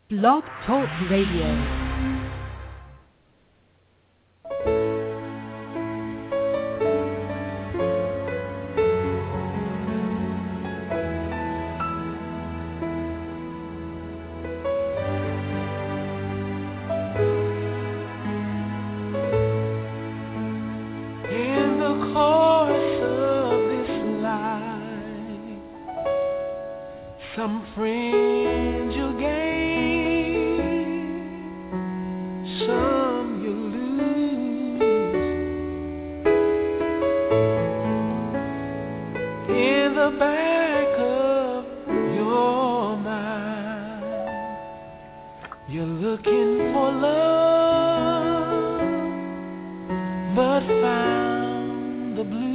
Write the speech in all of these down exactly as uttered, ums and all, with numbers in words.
Blog Talk Radio. Some friends you gain, some you lose. In the back of your mind, you're looking for love, but found the blues.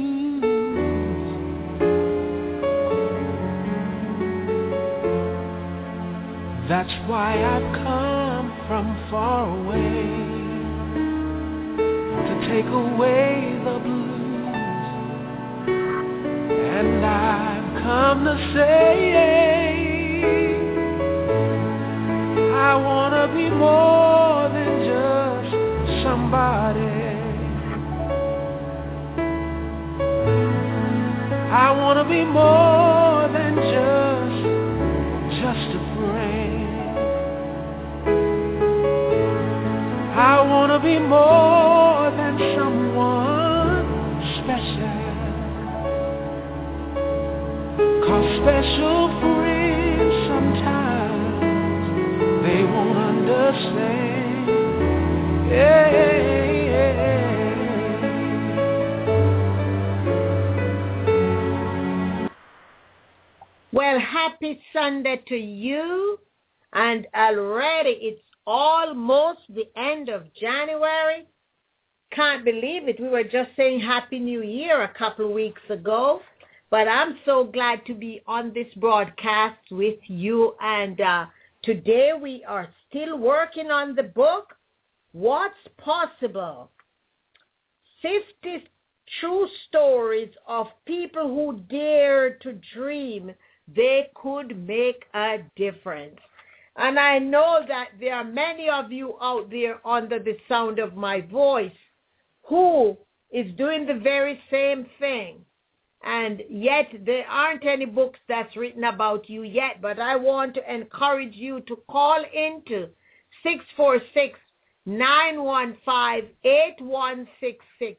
That's why I've come from far away to take away the blues. And I've come to say I wanna be more than just somebody. I wanna be more than just just a friend. I want to be more than someone special, 'cause special friends sometimes they won't understand. Yeah, yeah. Well, happy Sunday to you, and already it's almost the end of January. Can't believe it. We were just saying Happy New Year a couple of weeks ago. But I'm so glad to be on this broadcast with you. And uh, today we are still working on the book, What's Possible? fifty true stories of people who dared to dream they could make a difference. And I know that there are many of you out there under the sound of my voice who is doing the very same thing. And yet there aren't any books that's written about you yet. But I want to encourage you to call into six four six, nine one five, eight one six six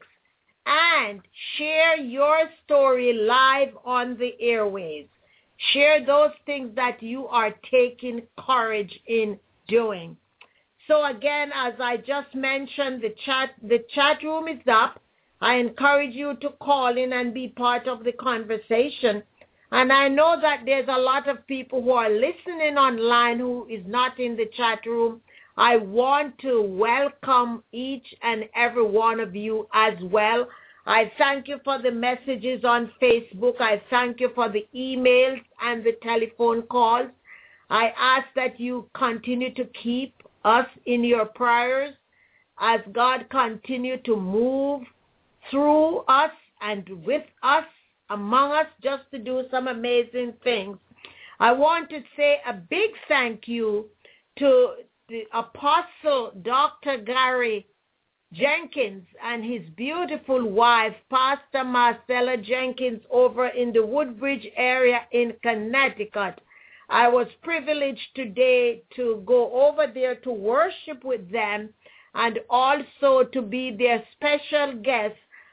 and share your story live on the airwaves. Share those things that you are taking courage in doing. So again, as I just mentioned, the chat the chat room is up. I encourage you to call in and be part of the conversation. And I know that there's a lot of people who are listening online who is not in the chat room. I want to welcome each and every one of you as well. I thank you for the messages on Facebook. I thank you for the emails and the telephone calls. I ask that you continue to keep us in your prayers as God continue to move through us and with us, among us, just to do some amazing things. I want to say a big thank you to the Apostle Doctor Gary Jenkins and his beautiful wife, Pastor Marcella Jenkins, over in the Woodbridge area in Connecticut. I was privileged today to go over there to worship with them and also to be their special guest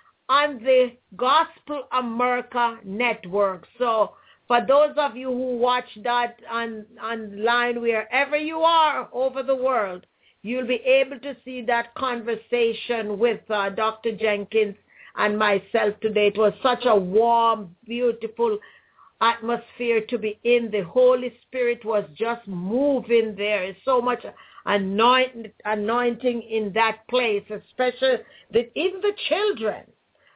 on the Gospel America Network. So for those of you who watch that on online, wherever you are over the world, you'll be able to see that conversation with uh, Doctor Jenkins and myself today. It was such a warm, beautiful atmosphere to be in. The Holy Spirit was just moving there. There's so much anoint, anointing in that place, especially the, even the children.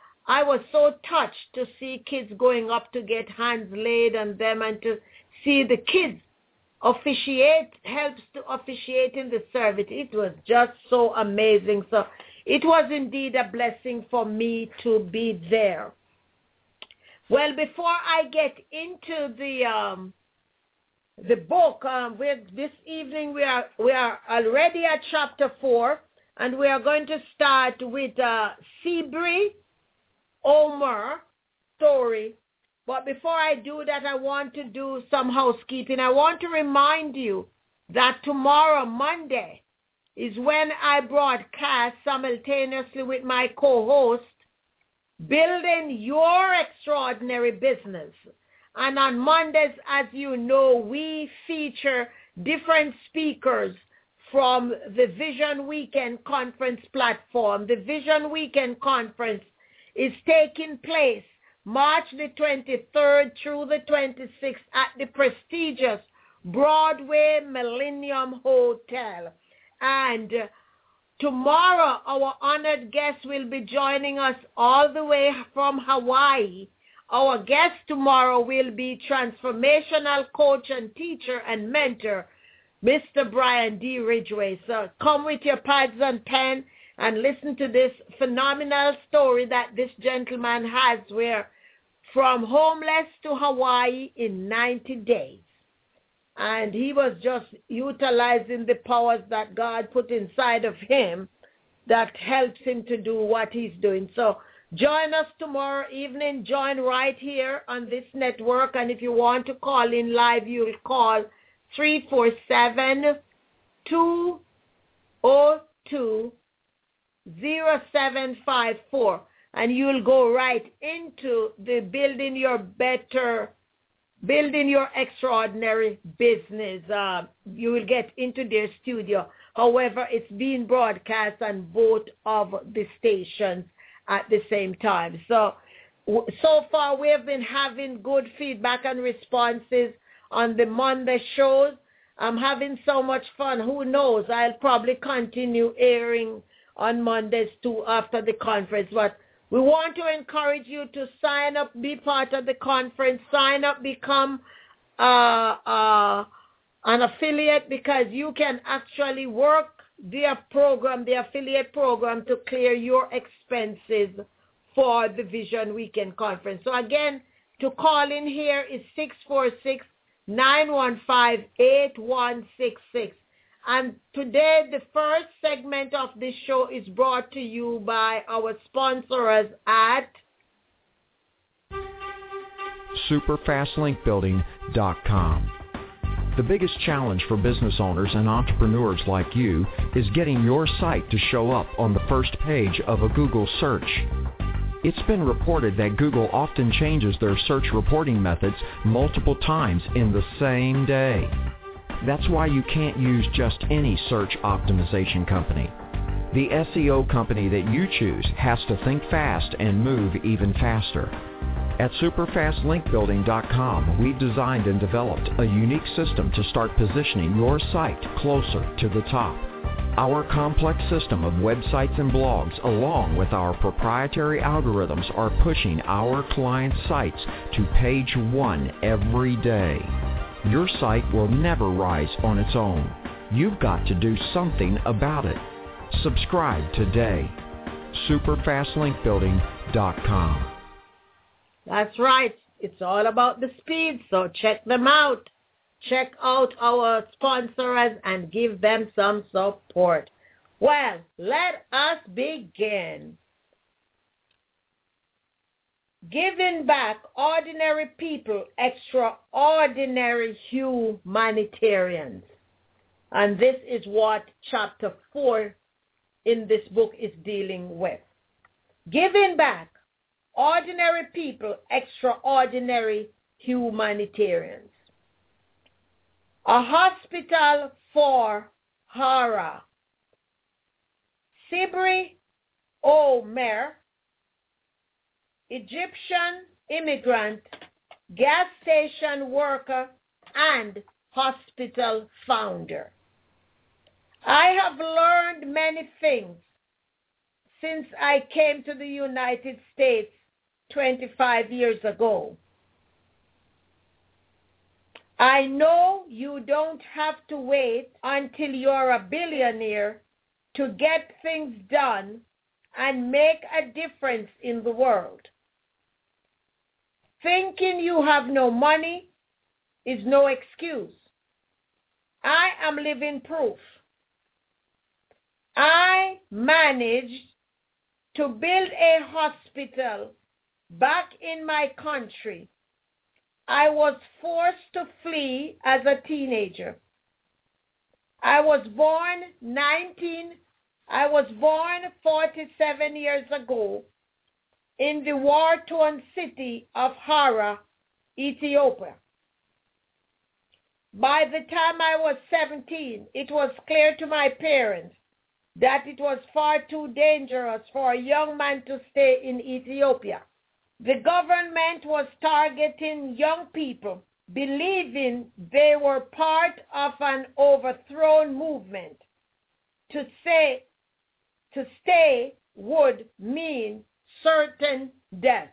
I was so touched to see kids going up to get hands laid on them and to see the kids officiate, helps to officiate in the service. It was just so amazing. So it was indeed a blessing for me to be there. Well, before I get into the um, the book. Um, we're, this evening we are we are already at chapter four, and we are going to start with uh, Sibri Omer story. But before I do that, I want to do some housekeeping. I want to remind you that tomorrow, Monday, is when I broadcast simultaneously with my co-host, Building Your Extraordinary Business. And on Mondays, as you know, we feature different speakers from the Vision Weekend Conference platform. The Vision Weekend Conference is taking place March the twenty-third through the twenty-sixth at the prestigious Broadway Millennium Hotel. And tomorrow, our honored guest will be joining us all the way from Hawaii. Our guest tomorrow will be transformational coach and teacher and mentor, Mister Brian D. Ridgway. So come with your pads and pen and listen to this phenomenal story that this gentleman has, where from homeless to Hawaii in ninety days. And he was just utilizing the powers that God put inside of him that helps him to do what he's doing. So join us tomorrow evening. Join right here on this network. And if you want to call in live, you'll call three four seven, two zero two, zero seven five four. And you'll go right into the Building Your Better, Building Your Extraordinary Business. Uh, you will get into their studio. However, it's being broadcast on both of the stations at the same time. So, so far we have been having good feedback and responses on the Monday shows. I'm having so much fun. Who knows? I'll probably continue airing on Mondays too after the conference. But we want to encourage you to sign up, be part of the conference, sign up, become uh, uh, an affiliate, because you can actually work their program, the affiliate program, to clear your expenses for the Vision Weekend Conference. So again, to call in here is six four six, nine one five, eight one six six. And today, the first segment of this show is brought to you by our sponsors at super fast link building dot com. The biggest challenge for business owners and entrepreneurs like you is getting your site to show up on the first page of a Google search. It's been reported that Google often changes their search reporting methods multiple times in the same day. That's why you can't use just any search optimization company. The S E O company that you choose has to think fast and move even faster. At super fast link building dot com, we've designed and developed a unique system to start positioning your site closer to the top. Our complex system of websites and blogs, along with our proprietary algorithms, are pushing our clients' sites to page one every day. Your site will never rise on its own. You've got to do something about it. Subscribe today. super fast link building dot com. That's right. It's all about the speed, so check them out. Check out our sponsors and give them some support. Well, let us begin. Giving back ordinary people, extraordinary humanitarians. And this is what chapter four in this book is dealing with. Giving back ordinary people, extraordinary humanitarians. A hospital for Hara. Sibri Omer, Egyptian immigrant, gas station worker, and hospital founder. I have learned many things since I came to the United States twenty-five years ago. I know you don't have to wait until you're a billionaire to get things done and make a difference in the world. Thinking you have no money is no excuse. I am living proof. I managed to build a hospital back in my country. I was forced to flee as a teenager. I was born nineteen, I was born forty-seven years ago in the war-torn city of Hara, Ethiopia. By the time I was seventeen, it was clear to my parents that it was far too dangerous for a young man to stay in Ethiopia. The government was targeting young people, believing they were part of an overthrown movement. To say, to stay would mean certain death.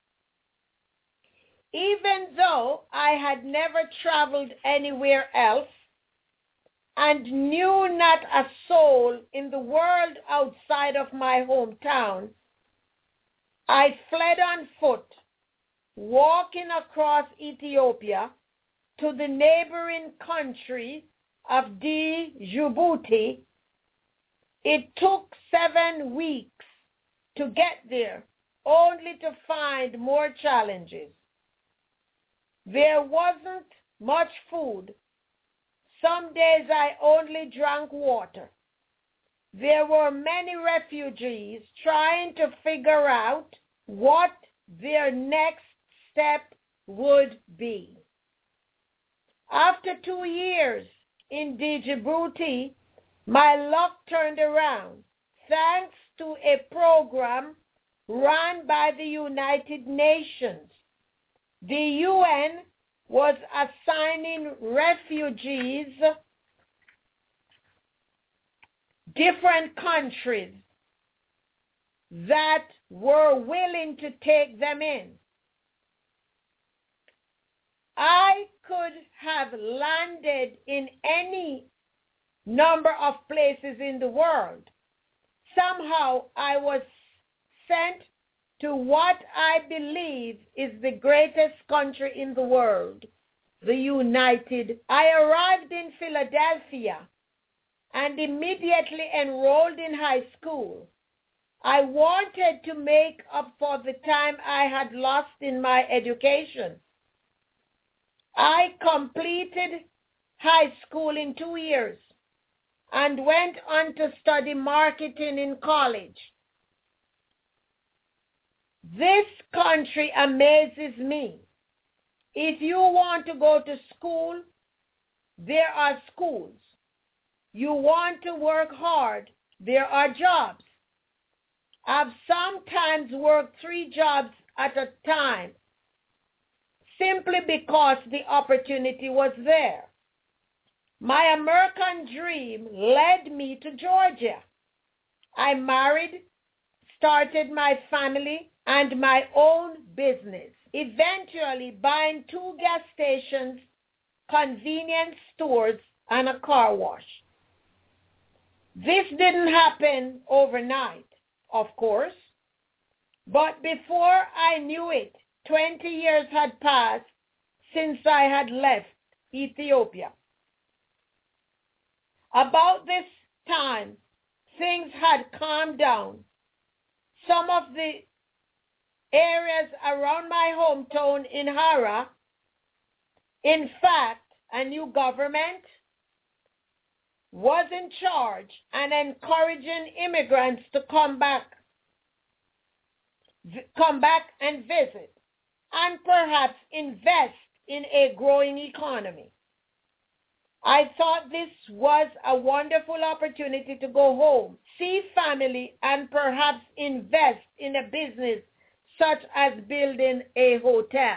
Even though I had never traveled anywhere else and knew not a soul in the world outside of my hometown, I fled on foot, walking across Ethiopia to the neighboring country of Djibouti. It took seven weeks to get there, only to find more challenges. There wasn't much food. Some days I only drank water. There were many refugees trying to figure out what their next step would be. After two years in Djibouti, my luck turned around thanks to a program run by the United Nations. The U N was assigning refugees different countries that were willing to take them in. I could have landed in any number of places in the world. Somehow I was sent to what I believe is the greatest country in the world, the United. I arrived in Philadelphia and immediately enrolled in high school. I wanted to make up for the time I had lost in my education. I completed high school in two years and went on to study marketing in college. This country amazes me. If you want to go to school, there are schools. You want to work hard, there are jobs. I've sometimes worked three jobs at a time simply because the opportunity was there. My American dream led me to Georgia. I married, started my family and my own business, eventually buying two gas stations, convenience stores, and a car wash. This didn't happen overnight, of course, but before I knew it, twenty years had passed since I had left Ethiopia. About this time, things had calmed down. Some of the areas around my hometown in Hara, in fact, a new government was in charge and encouraging immigrants to come back, come back and visit, and perhaps invest in a growing economy. I thought this was a wonderful opportunity to go home, see family, and perhaps invest in a business such as building a hotel.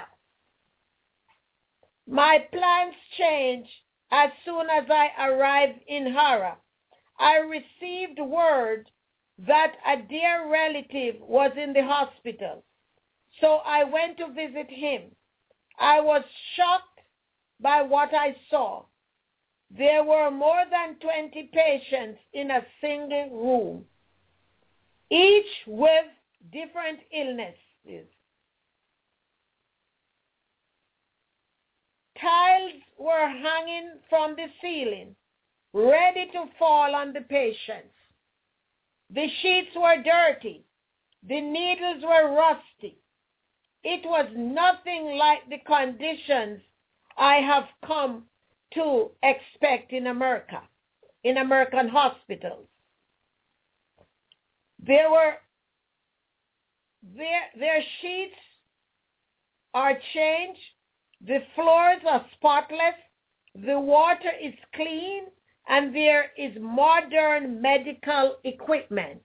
My plans changed as soon as I arrived in Hara. I received word that a dear relative was in the hospital, so I went to visit him. I was shocked by what I saw. There were more than twenty patients in a single room, each with different illnesses. tiles were hanging from the ceiling, ready to fall on the patients. The sheets were dirty. The needles were rusty. It was nothing like the conditions I have come to expect in America, in American hospitals. There were, their, their sheets are changed. The floors are spotless. The water is clean. And there is modern medical equipment.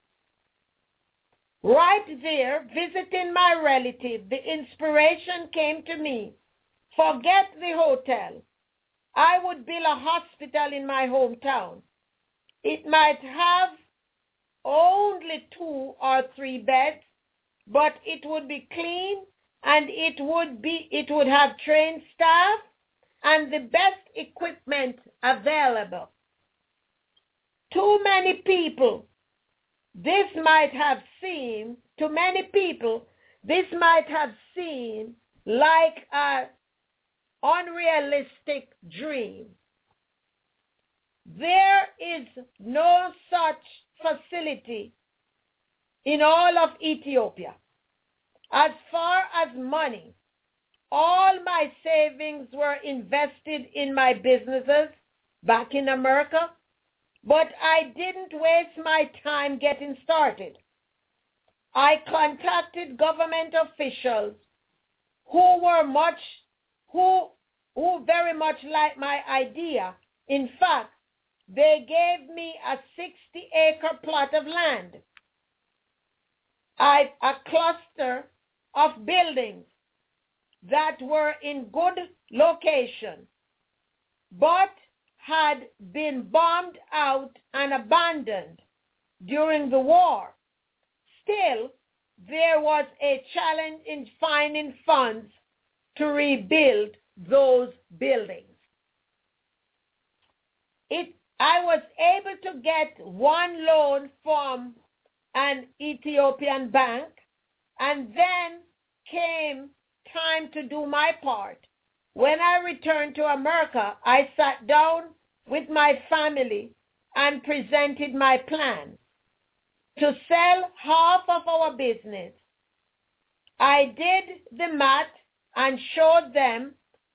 Right there, visiting my relative, the inspiration came to me. Forget the hotel. I would build a hospital in my hometown. It might have only two or three beds, but it would be clean and it would be it would have trained staff and the best equipment available. Too many people, this might have seemed, to many people, this might have seemed like an unrealistic dream. There is no such facility in all of Ethiopia. As far as money, all my savings were invested in my businesses back in America, but I didn't waste my time getting started. I contacted government officials who were much, who, who very much liked my idea. In fact, they gave me a sixty acre plot of land, I, a cluster of buildings that were in good location, but had been bombed out and abandoned during the war. Still, there was a challenge in finding funds to rebuild those buildings. It, I was able to get one loan from an Ethiopian bank, and then came time to do my part. When I returned to America, I sat down with my family and presented my plan to sell half of our business. I did the math and showed them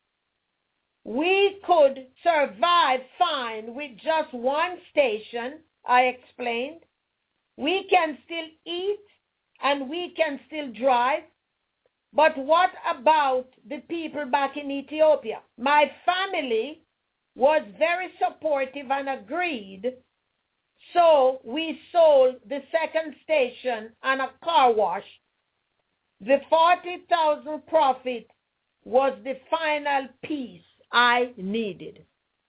we could survive fine with just one station, I explained. We can still eat and we can still drive. But what about the people back in Ethiopia? My family was very supportive and agreed. So we sold the second station and a car wash. The forty thousand profit was the final piece I needed.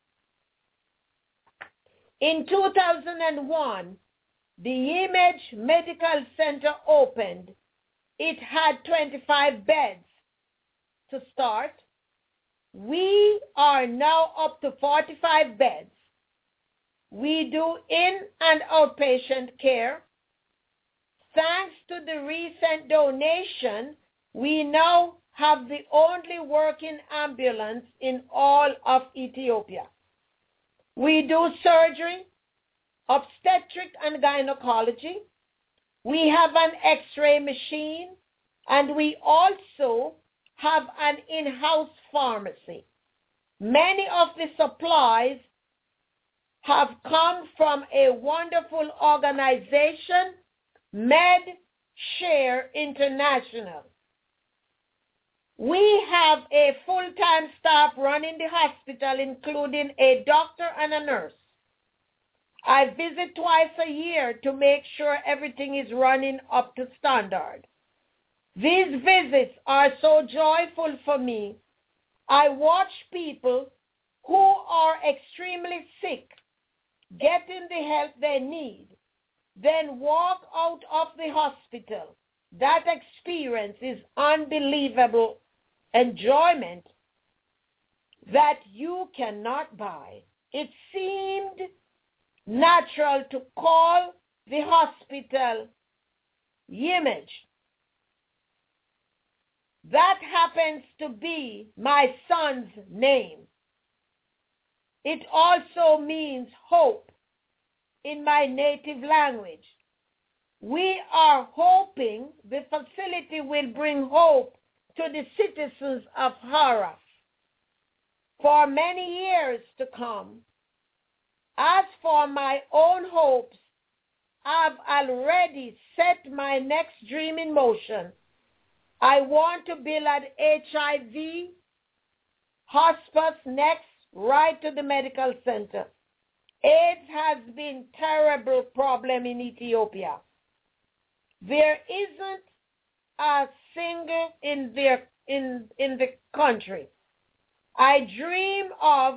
In two thousand one, the Image Medical Center opened. It had twenty-five beds to start. We are now up to forty-five beds. We do in and outpatient care. Thanks to the recent donation, we now have the only working ambulance in all of Ethiopia. We do surgery, obstetric and gynecology. We have an x-ray machine, and we also have an in-house pharmacy. Many of the supplies have come from a wonderful organization, MedShare International. We have a full-time staff running the hospital, including a doctor and a nurse. I visit twice a year to make sure everything is running up to standard. These visits are so joyful for me. I watch people who are extremely sick getting the help they need, then walk out of the hospital. That experience is unbelievable enjoyment that you cannot buy. It seemed natural to call the hospital Image. That happens to be my son's name. It also means hope in my native language. We are hoping the facility will bring hope to the citizens of Hara for many years to come. As for my own hopes, I've already set my next dream in motion. I want to build an H I V hospice next right to the medical center. AIDS has been a terrible problem in Ethiopia. There isn't a single in their in in the country. I dream of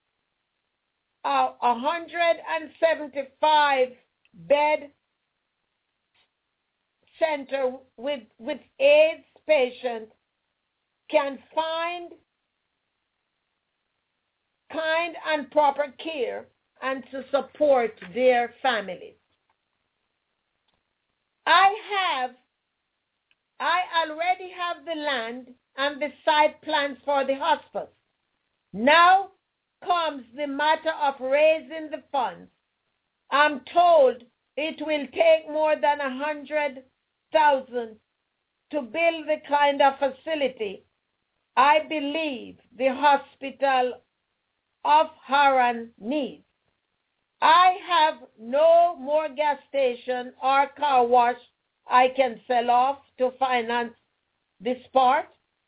a one hundred seventy-five bed center with with AIDS patients can find kind and proper care and to support their families. I have, I already have the land and the site plans for the hospice. Now comes the matter of raising the funds. I'm told it will take more than a hundred thousand to build the kind of facility I believe the hospital of Haran needs. I have no more gas station or car wash I can sell off to finance this part.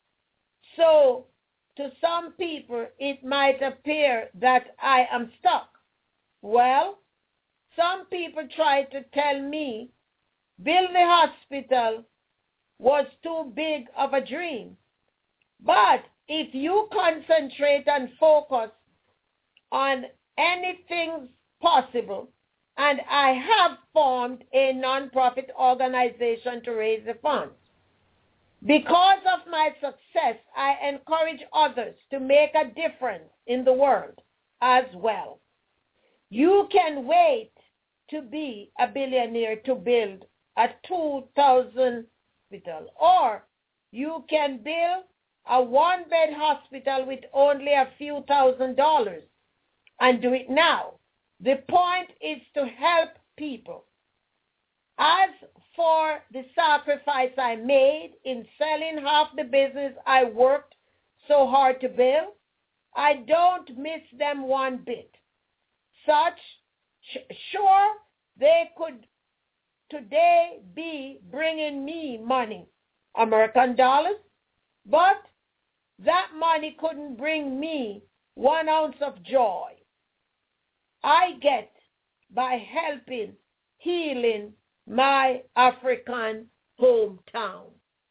So to some people, it might appear that I am stuck. Well, some people try to tell me build the hospital was too big of a dream. But if you concentrate and focus on anything possible, and I have formed a non-profit organization to raise the funds. Because of my success, I encourage others to make a difference in the world as well. You can wait to be a billionaire to build a two thousand hospital, or you can build a one-bed hospital with only a few thousand dollars and do it now. The point is to help people. As for the sacrifice I made in selling half the business I worked so hard to build, I don't miss them one bit. Such, sh- sure, they could today be bringing me money, American dollars, but that money couldn't bring me one ounce of joy I get by helping, healing my African hometown.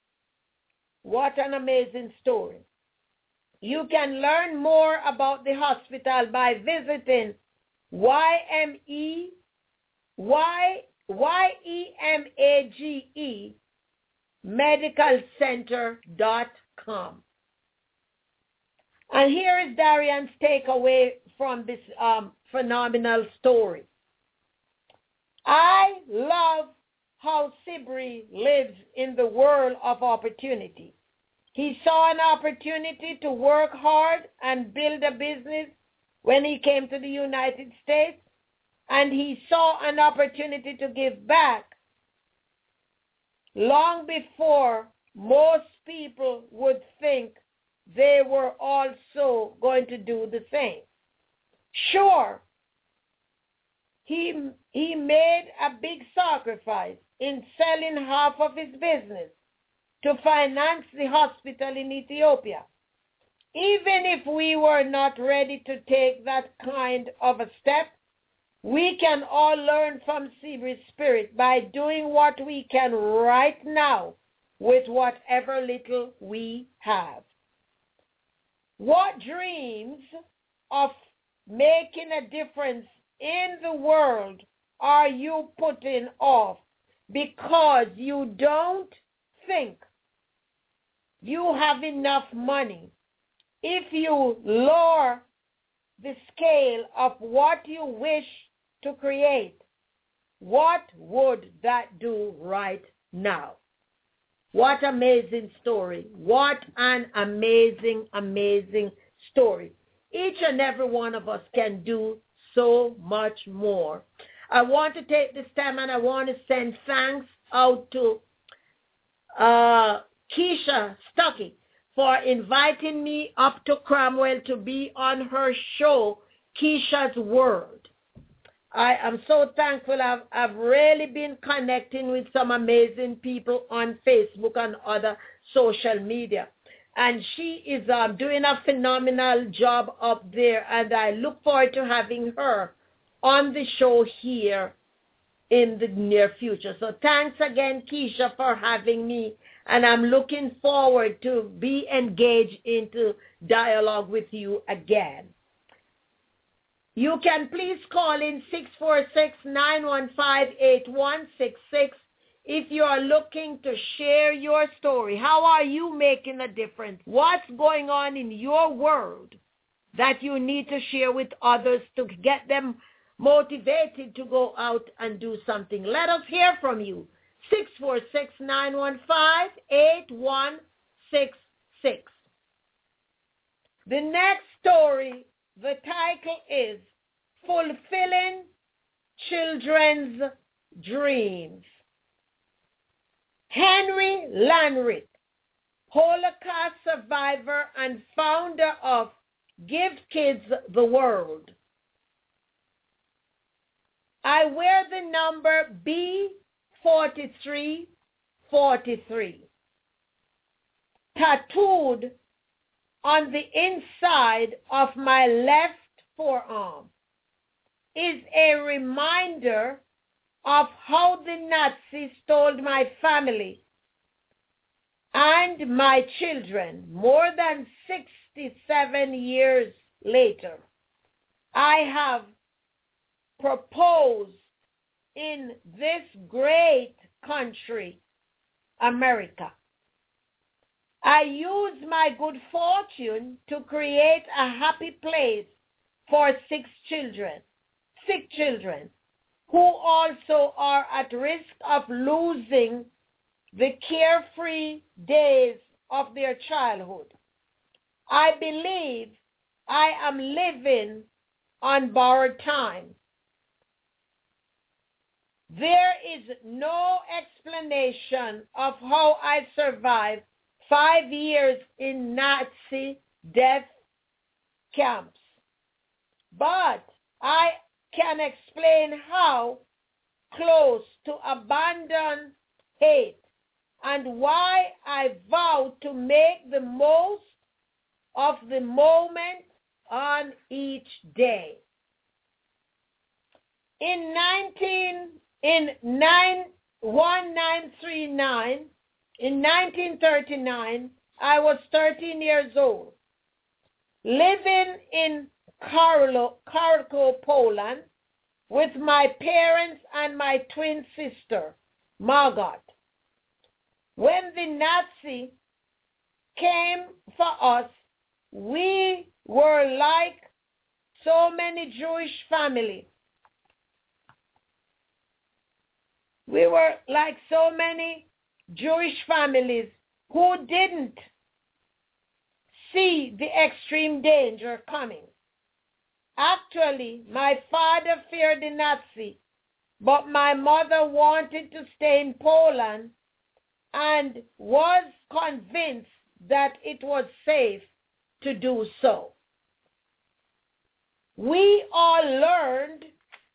What an amazing story. You can learn more about the hospital by visiting Y M E, Y, Y E M A G E medical center dot com. And here is Darian's takeaway from this um, phenomenal story. I love how Sibri lives in the world of opportunity. He saw an opportunity to work hard and build a business when he came to the United States, and he saw an opportunity to give back long before most people would think they were also going to do the same. Sure, he, he made a big sacrifice in selling half of his business to finance the hospital in Ethiopia. Even if we were not ready to take that kind of a step, we can all learn from Sibri's spirit by doing what we can right now with whatever little we have. What dreams of making a difference in the world are you putting off because you don't think you have enough money? If you lower the scale of what you wish to create, what would that do right now? What amazing story. What an amazing, amazing story. Each and every one of us can do so much more. I want to take this time and I want to send thanks out to uh, Keisha Stuckey for inviting me up to Cromwell to be on her show, Keisha's World. I am so thankful. I've, I've really been connecting with some amazing people on Facebook and other social media. And she is um, doing a phenomenal job up there, and I look forward to having her on the show here in the near future. So thanks again, Keisha, for having me, and I'm looking forward to be engaged into dialogue with you again. You can please call in six four six, nine one five, eight one six six if you are looking to share your story. How are you making a difference? What's going on in your world that you need to share with others to get them motivated to go out and do something? Let us hear from you. six four six, nine one five, eight one six six. The next story, the title is Fulfilling Children's Dreams. Henry Lanrith, Holocaust survivor and founder of Give Kids the World. I wear the number B forty-three forty-three tattooed on the inside of my left forearm is a reminder of how the Nazis stole my family and my children more than sixty-seven years later. I have proposed in this great country, America. I use my good fortune to create a happy place for six children, sick children, who also are at risk of losing the carefree days of their childhood. I believe I am living on borrowed time. There is no explanation of how I survived five years in Nazi death camps, but I can explain how close to abandon hate and why I vow to make the most of the moment on each day. In nineteen in nine one nine three nine in nineteen thirty-nine, I was thirteen years old, living in Krakow, Poland, with my parents and my twin sister, Margot. When the Nazi came for us, we were like so many Jewish families. We were like so many Jewish families who didn't see the extreme danger coming. Actually, my father feared the Nazi, but my mother wanted to stay in Poland and was convinced that it was safe to do so. We all learned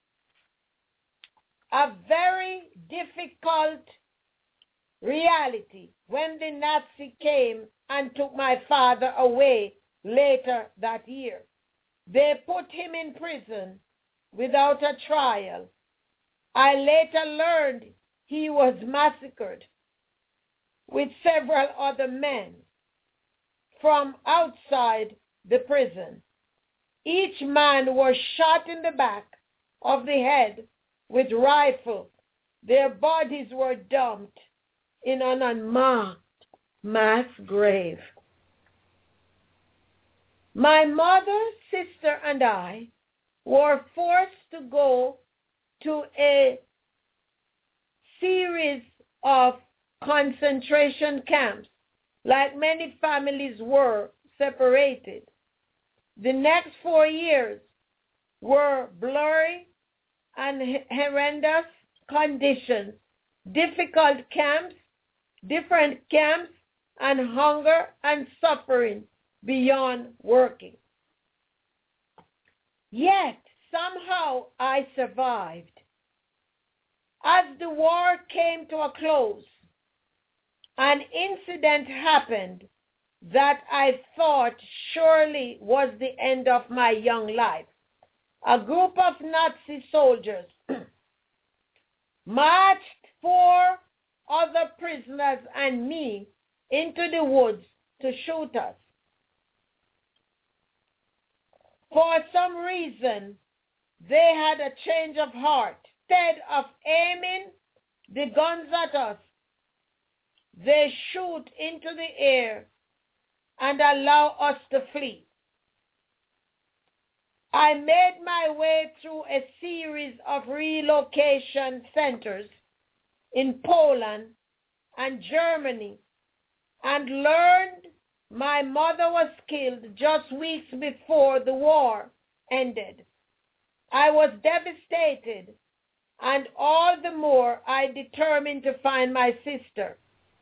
a very difficult reality when the Nazi came and took my father away later that year. They put him in prison without a trial. I later learned he was massacred with several other men from outside the prison. Each man was shot in the back of the head with rifle. Their bodies were dumped in an unmarked mass grave. My mother, sister, and I were forced to go to a series of concentration camps, like many families were separated. The next four years were blurry and horrendous conditions, difficult camps, different camps, and hunger and suffering beyond working. Yet, somehow I survived. As the war came to a close, an incident happened that I thought surely was the end of my young life. A group of Nazi soldiers marched four other prisoners and me into the woods to shoot us. For some reason, they had a change of heart. Instead of aiming the guns at us, they shoot into the air and allow us to flee. I made my way through a series of relocation centers in Poland and Germany and learned my mother was killed just weeks before the war ended. I was devastated, and all the more I determined to find my sister.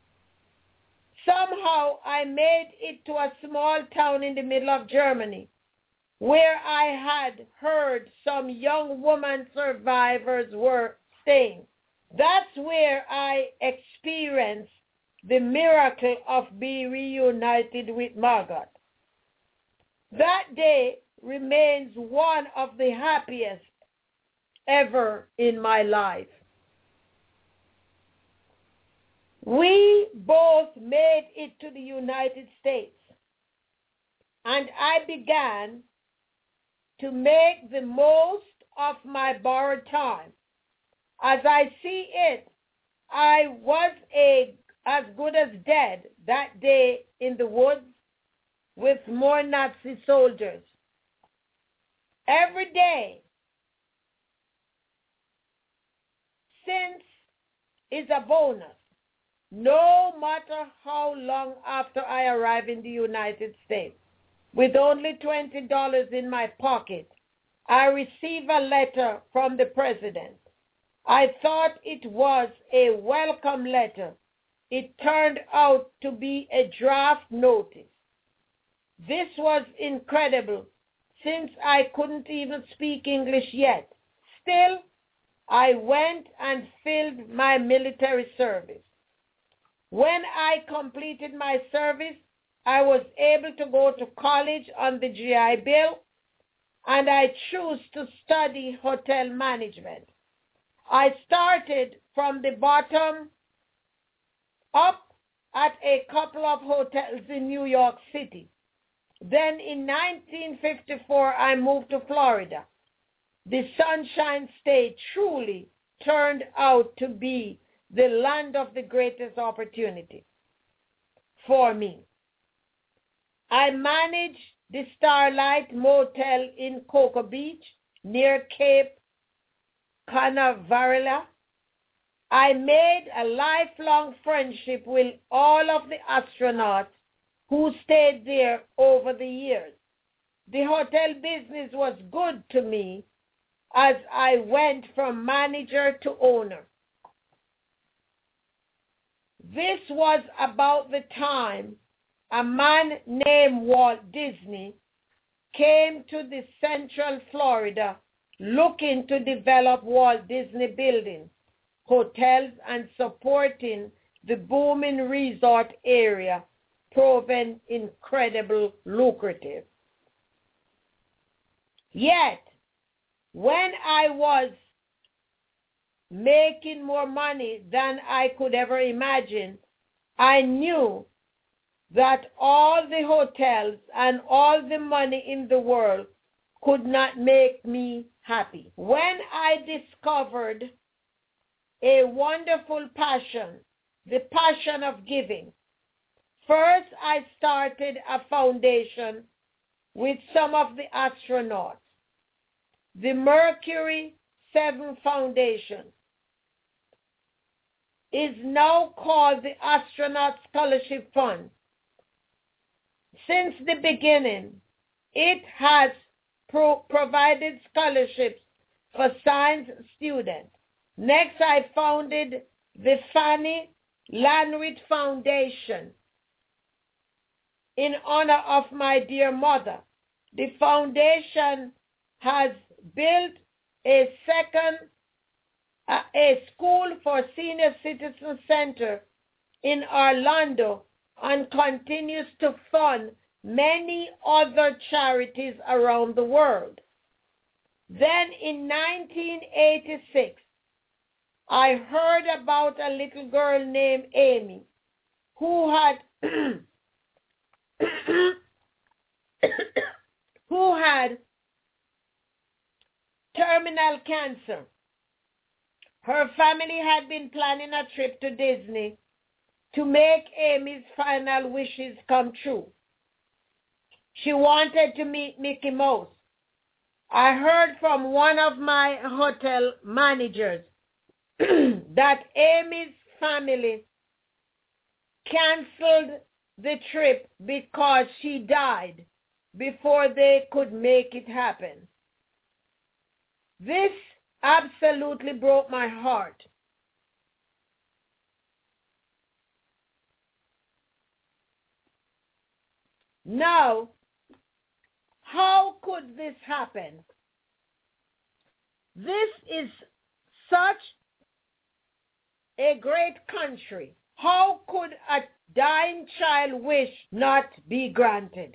Somehow I made it to a small town in the middle of Germany, where I had heard some young woman survivors were staying. That's where I experienced the miracle of being reunited with Margot. That day remains one of the happiest ever in my life. We both made it to the United States, and I began to make the most of my borrowed time. As I see it, I was a, as good as dead that day in the woods with more Nazi soldiers. Every day since is a bonus. No matter how long after I arrive in the United States, with only twenty dollars in my pocket, I receive a letter from the president. I thought it was a welcome letter. It turned out to be a draft notice. This was incredible, since I couldn't even speak English yet. Still, I went and filled my military service. When I completed my service, I was able to go to college on the G I Bill, and I chose to study hotel management. I started from the bottom up at a couple of hotels in New York City. Then in nineteen fifty-four, I moved to Florida. The Sunshine State truly turned out to be the land of the greatest opportunity for me. I managed the Starlight Motel in Cocoa Beach near Cape Canaveral. I made a lifelong friendship with all of the astronauts who stayed there over the years. The hotel business was good to me as I went from manager to owner. This was about the time a man named Walt Disney came to the Central Florida looking to develop Walt Disney buildings, hotels, and supporting the booming resort area, proven incredibly lucrative. Yet, when I was making more money than I could ever imagine, I knew that all the hotels and all the money in the world could not make me happy. When I discovered a wonderful passion, the passion of giving, first I started a foundation with some of the astronauts, the Mercury seven Foundation. is now called the Astronaut Scholarship Fund. Since the beginning, it has pro- provided scholarships for science students. Next, I founded the Fannie Lanwit Foundation in honor of my dear mother. The foundation has built a second uh, a school for senior citizen center in Orlando and continues to fund many other charities around the world. Then in nineteen eighty-six, I heard about a little girl named Amy who had who had terminal cancer. Her family had been planning a trip to Disney to make Amy's final wishes come true. She wanted to meet Mickey Mouse. I heard from one of my hotel managers that Amy's family canceled the trip because she died before they could make it happen. This absolutely broke my heart. Now, how could this happen? This is such a great country. How could a dying child wish not be granted?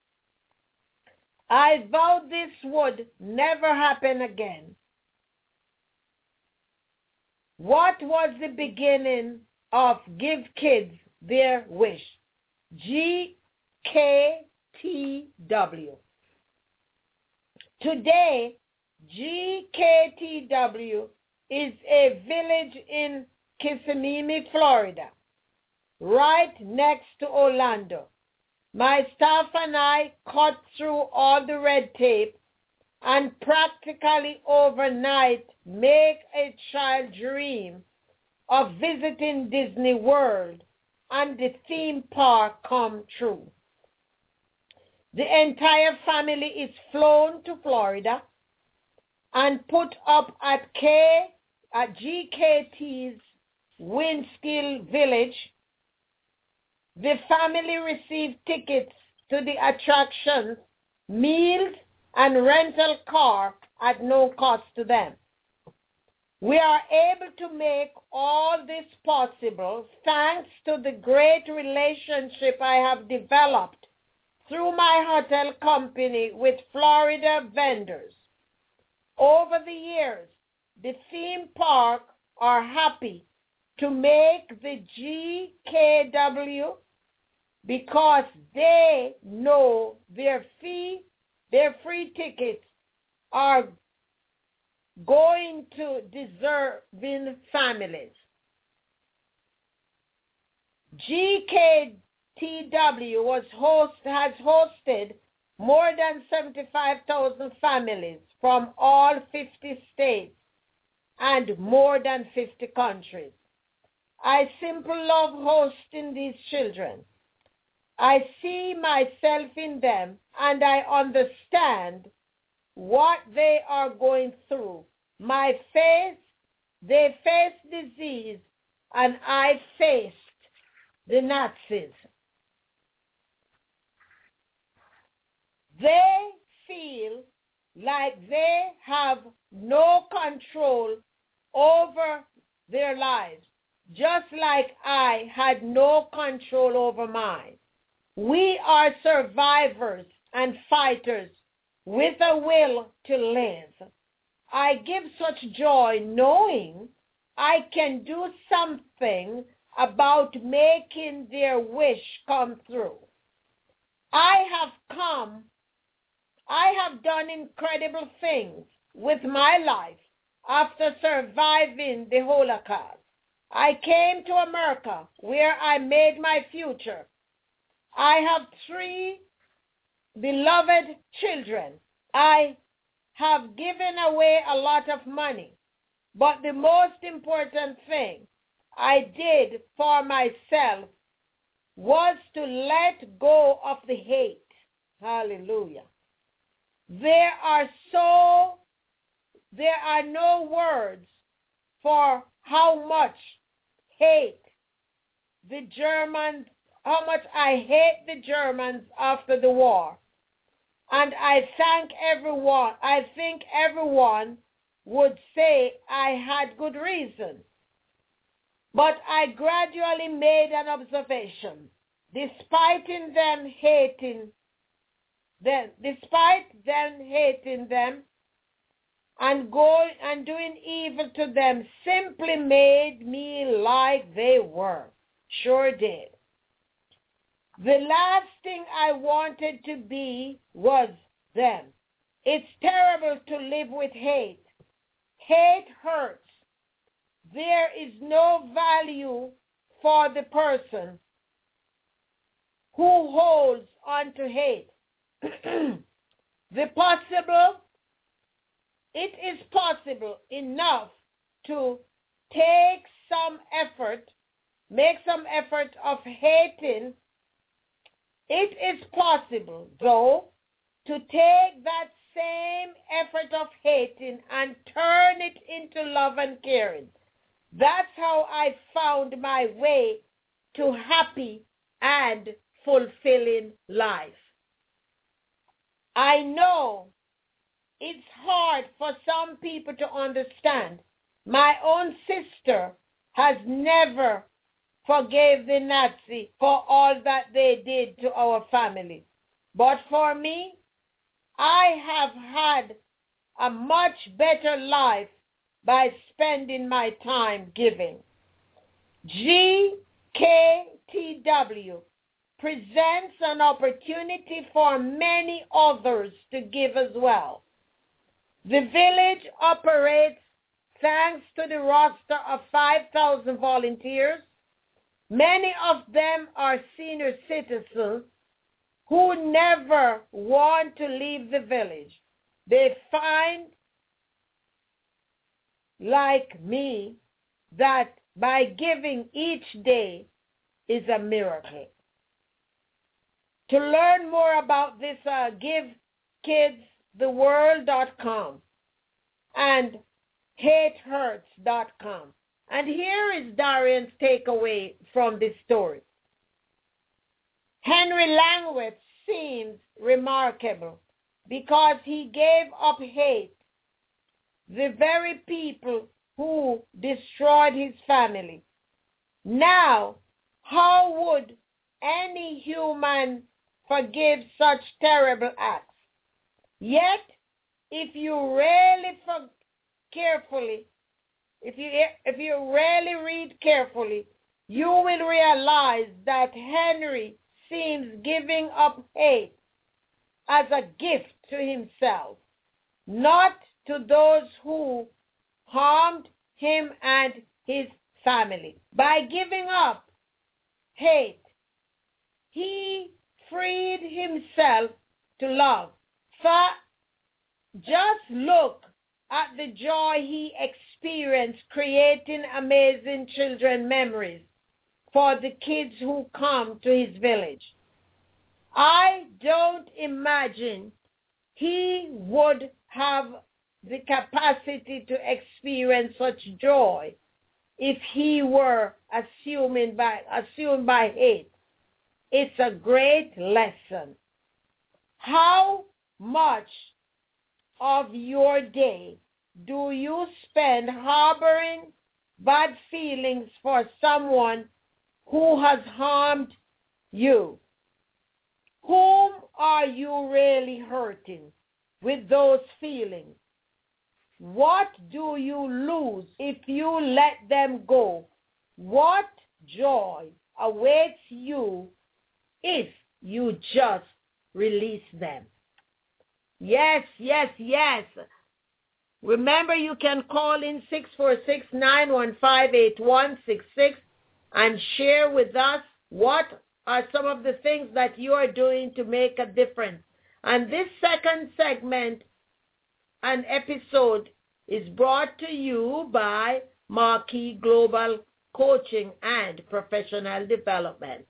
I vowed this would never happen again. What was the beginning of Give Kids Their Wish? G K T W. Today, G K T W is a village in Kissimmee, Florida, right next to Orlando. My staff and I cut through all the red tape and practically overnight make a child dream of visiting Disney World and the theme park come true. The entire family is flown to Florida and put up at K at G K T's Winskill Village. The family received tickets to the attractions, meals, and rental car at no cost to them. We are able to make all this possible thanks to the great relationship I have developed through my hotel company with Florida vendors. Over the years, the theme park are happy to make the G K W because they know their fee, their free tickets are going to deserving families. G K T W was host, has hosted more than seventy-five thousand families from all fifty states and more than fifty countries. I simply love hosting these children. I see myself in them and I understand what they are going through. My face, they faced disease and I faced the Nazis. They feel like they have no control over their lives, just like I had no control over mine. We are survivors and fighters with a will to live. I give such joy knowing I can do something about making their wish come through. I have come, I have done incredible things with my life after surviving the Holocaust. I came to America where I made my future. I have three beloved children. I have given away a lot of money. But the most important thing, I did for myself was to let go of the hate. Hallelujah. There are so, there are no words for how much hate the Germans, how much I hate the Germans after the war. And I thank everyone, I think everyone would say I had good reason. But I gradually made an observation. Despite them hating them, despite them hating them and going and doing evil to them simply made me like they were. Sure did. The last thing I wanted to be was them. It's terrible to live with hate. Hate hurts. There is no value for the person who holds on to hate. The possible, it is possible enough to take some effort, make some effort of hating. It is possible, though, to take that same effort of hating and turn it into love and caring. That's how I found my way to happy and fulfilling life. I know it's hard for some people to understand. My own sister has never forgave the Nazi for all that they did to our family. But for me, I have had a much better life by spending my time giving. G K T W presents an opportunity for many others to give as well. The village operates thanks to the roster of five thousand volunteers. Many of them are senior citizens who never want to leave the village. They find, like me, that by giving each day is a miracle. To learn more about this, uh, give kids the world dot com and hate hurts dot com. And here is Darian's takeaway from this story. Henry Langworth seems remarkable because he gave up hate, the very people who destroyed his family. Now, how would any human forgive such terrible acts? Yet, if you really for carefully, if you if you really read carefully, you will realize that Henry seems giving up hate as a gift to himself, not to those who harmed him and his family. By giving up hate, he freed himself to love. So just look at the joy he experienced creating amazing children memories for the kids who come to his village. I don't imagine he would have the capacity to experience such joy if he were assuming by, assumed by hate. It's a great lesson. How much of your day do you spend harboring bad feelings for someone who has harmed you? Whom are you really hurting with those feelings? What do you lose if you let them go? What joy awaits you if you just release them? Yes, yes, yes. Remember, you can call in six four six, nine one five, eight one six six and share with us what are some of the things that you are doing to make a difference. And this second segment and episode is brought to you by Marquee Global coaching and professional development.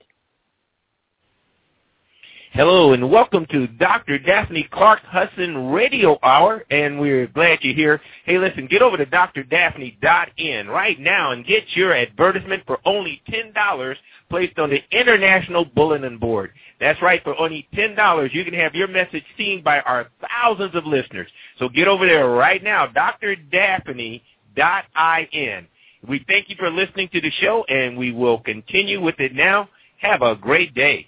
Hello and welcome to Doctor Daphne Clark Hudson Radio Hour, and we're glad you're here. Hey, listen, get over to D R daphne dot in right now and get your advertisement for only ten dollars placed on the International Bulletin Board. That's right, for only ten dollars you can have your message seen by our thousands of listeners. So get over there right now, D R daphne dot in. We thank you for listening to the show, and we will continue with it now. Have a great day.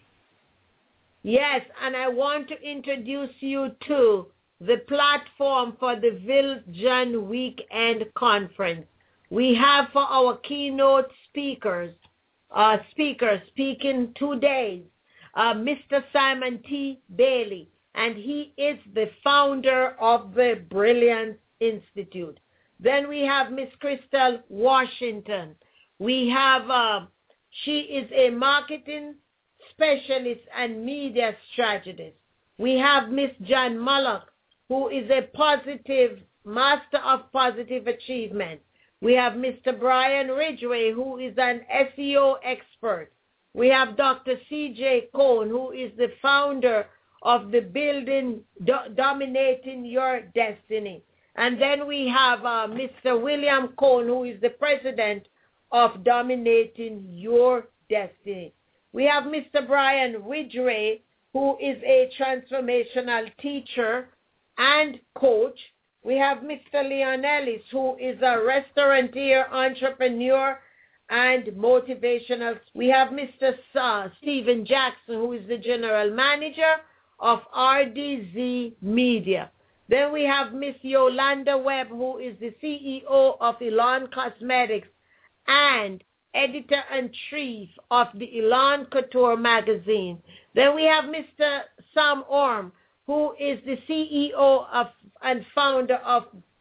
Yes, and I want to introduce you to the platform for the Viljan Weekend Conference. We have for our keynote speakers, uh, speakers speaking two days, uh, Mister Simon T. Bailey, and he is the founder of the Brilliance Institute. Then we have Miss Crystal Washington. We have, uh, she is a marketing specialist and media strategist. We have Miss Jan Mullock, who is a positive, master of positive achievement. We have Mister Brian Ridgway, who is an S E O expert. We have Doctor C J Cohn, who is the founder of the Building Do- Dominating Your Destiny. And then we have uh, Mister William Cohn, who is the president of Dominating Your Destiny. We have Mister Brian Ridgway, who is a transformational teacher and coach. We have Mister Leon Ellis, who is a restaurateur, entrepreneur, and motivational. We have Mister Uh, Stephen Jackson, who is the general manager of R D Z Media. Then we have Miss Yolanda Webb, who is the C E O of Elon Cosmetics and editor-in-chief of the Elon Couture magazine. Then we have Mister Sam Orm, who is the C E O of and founder of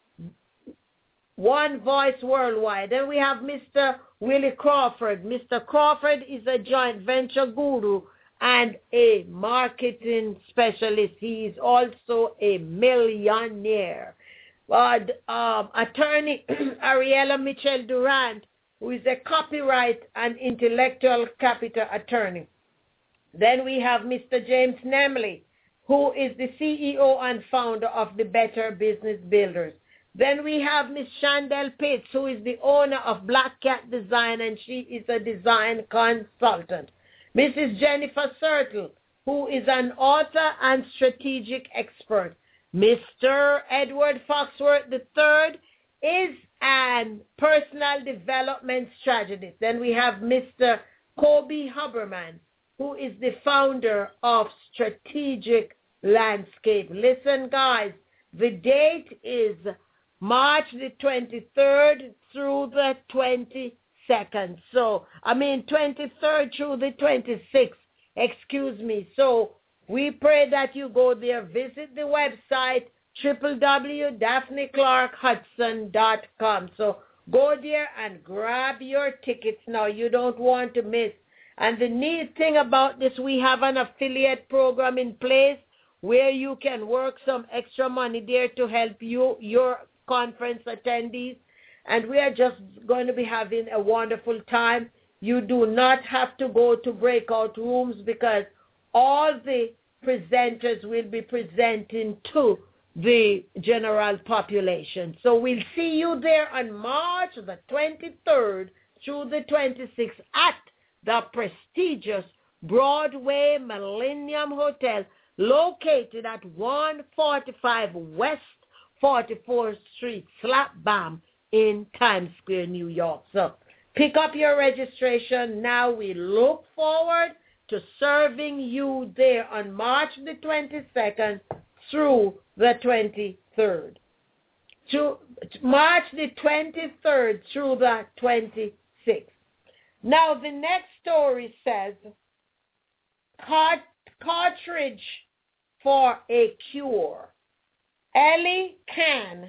One Voice Worldwide. Then we have Mister Willie Crawford. Mister Crawford is a joint venture guru and a marketing specialist. He is also a millionaire. Uh, um, attorney Ariella Mitchell Durant, who is a copyright and intellectual capital attorney. Then we have Mister James Nemley, who is the C E O and founder of the Better Business Builders. Then we have Miss Chandel Pitts, who is the owner of Black Cat Design, and she is a design consultant. Missus Jennifer Sertle, who is an author and strategic expert. Mister Edward Foxworth the third is an personal development strategist. Then we have Mister Kobe Huberman, who is the founder of Strategic Landscape. Listen, guys, the date is March the twenty-third through the twenty-second. So, I mean, twenty-third through the twenty-sixth, excuse me. So, we pray that you go there, visit the website, w w w dot daphne clark hudson dot com. So go there and grab your tickets now. You don't want to miss. And the neat thing about this, we have an affiliate program in place where you can work some extra money there to help you, your conference attendees. And we are just going to be having a wonderful time. You do not have to go to breakout rooms because all the presenters will be presenting to the general population. So we'll see you there on March the twenty-third through the twenty-sixth at the prestigious Broadway Millennium Hotel, located at one forty-five West forty-fourth Street, Slap Bam in Times Square, New York. So pick up your registration now. We look forward to serving you there on March the twenty-second through the twenty-third. To March the twenty-third through the twenty-sixth. Now the next story says, cart- cartridge for a cure. Ellie Kahn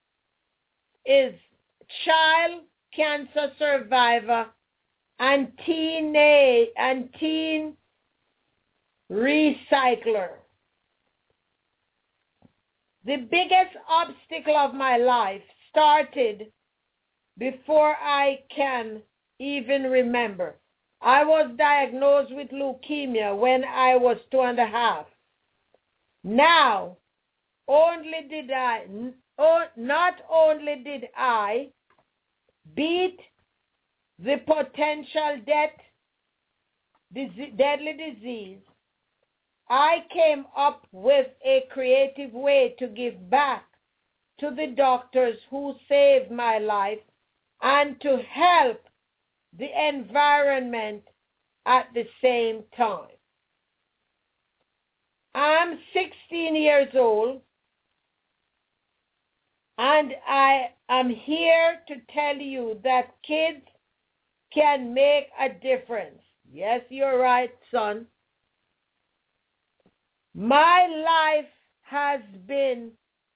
is child cancer survivor and teen and teen recycler. The biggest obstacle of my life started before I can even remember. I was diagnosed with leukemia when I was two and a half. Now, only did I, not only did I beat the potential death, deadly disease, I came up with a creative way to give back to the doctors who saved my life and to help the environment at the same time. I'm sixteen years old, and I am here to tell you that kids can make a difference. Yes, you're right, son. My life has been,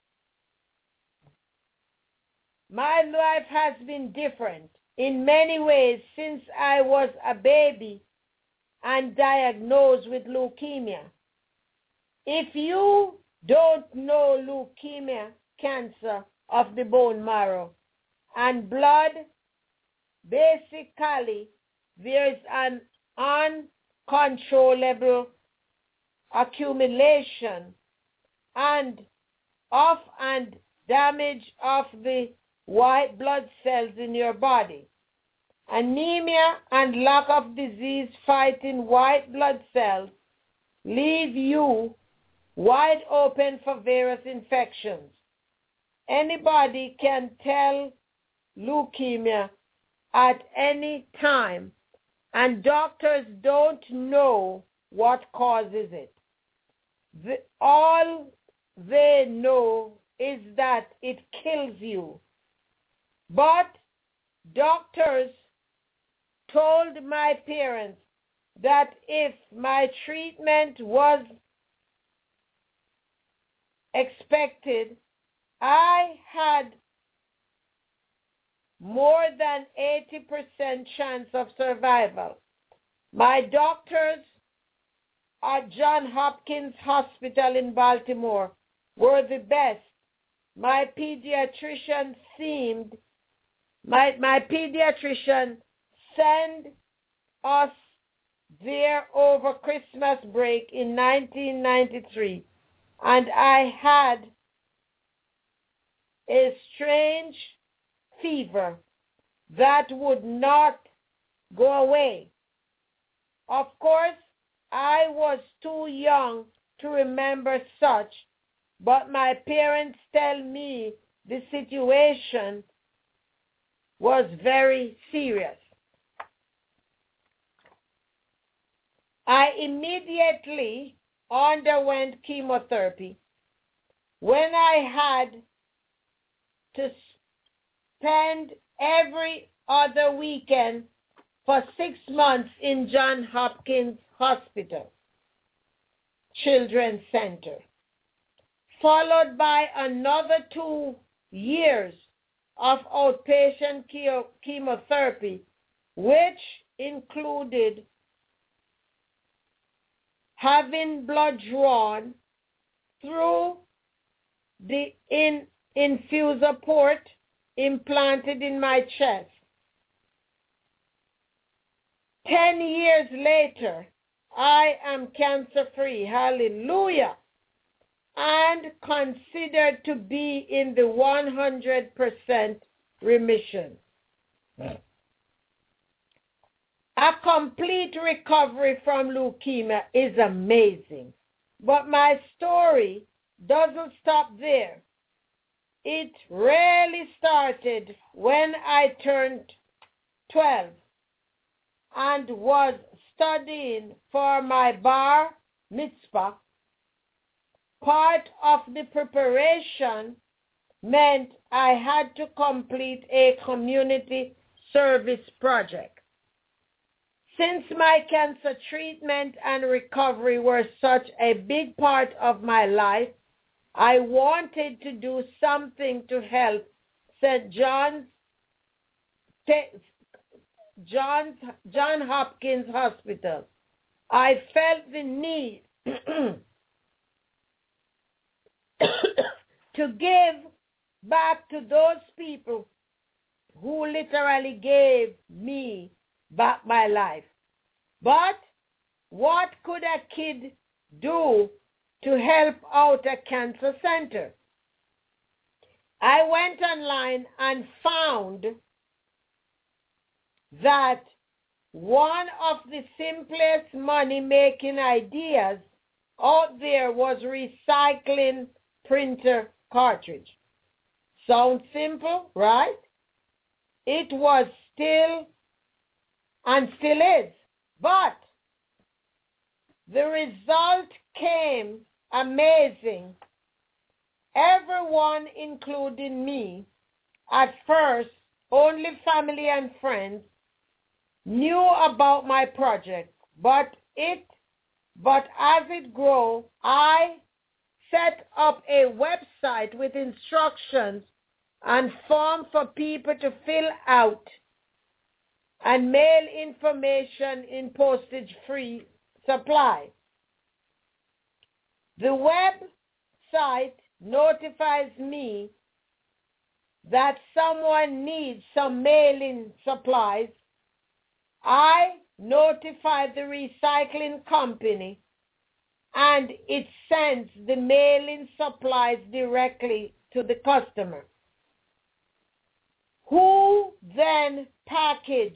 my life has been different in many ways since I was a baby and diagnosed with leukemia. If you don't know leukemia, cancer of the bone marrow and blood, basically there is an uncontrollable accumulation and of and damage of the white blood cells in your body. Anemia and lack of disease-fighting white blood cells leave you wide open for various infections. Anybody can tell leukemia at any time, and doctors don't know what causes it. The, all they know is that it kills you. But doctors told my parents that if my treatment was expected, I had more than eighty percent chance of survival. My doctors at Johns Hopkins Hospital in Baltimore were the best. My pediatrician seemed, my, my pediatrician sent us there over Christmas break in nineteen ninety-three, and I had a strange fever that would not go away. Of course, I was too young to remember such, but my parents tell me the situation was very serious. I immediately underwent chemotherapy. When I had to spend every other weekend for six months in Johns Hopkins Hospital Children's Center, followed by another two years of outpatient chemotherapy, which included having blood drawn through the in, infuser port implanted in my chest. Ten years later, I am cancer-free, hallelujah, and considered to be in the one hundred percent remission. A complete recovery from leukemia is amazing, but my story doesn't stop there. It really started when I turned twelve and was studying for my bar mitzvah. Part of the preparation meant I had to complete a community service project. Since my cancer treatment and recovery were such a big part of my life, I wanted to do something to help Saint John's, John's, Johns Hopkins Hospital. I felt the need to give back to those people who literally gave me back my life. But what could a kid do to help out a cancer center? I went online and found that one of the simplest money-making ideas out there was recycling printer cartridge. Sounds simple, right? It was still and still is. But the result came amazing. Everyone, including me, at first, only family and friends, knew about my project, but it, but as it grew, I set up a website with instructions and form for people to fill out and mail information in postage-free supply. The website notifies me that someone needs some mailing supplies. I notify the recycling company and it sends the mailing supplies directly to the customer, who then package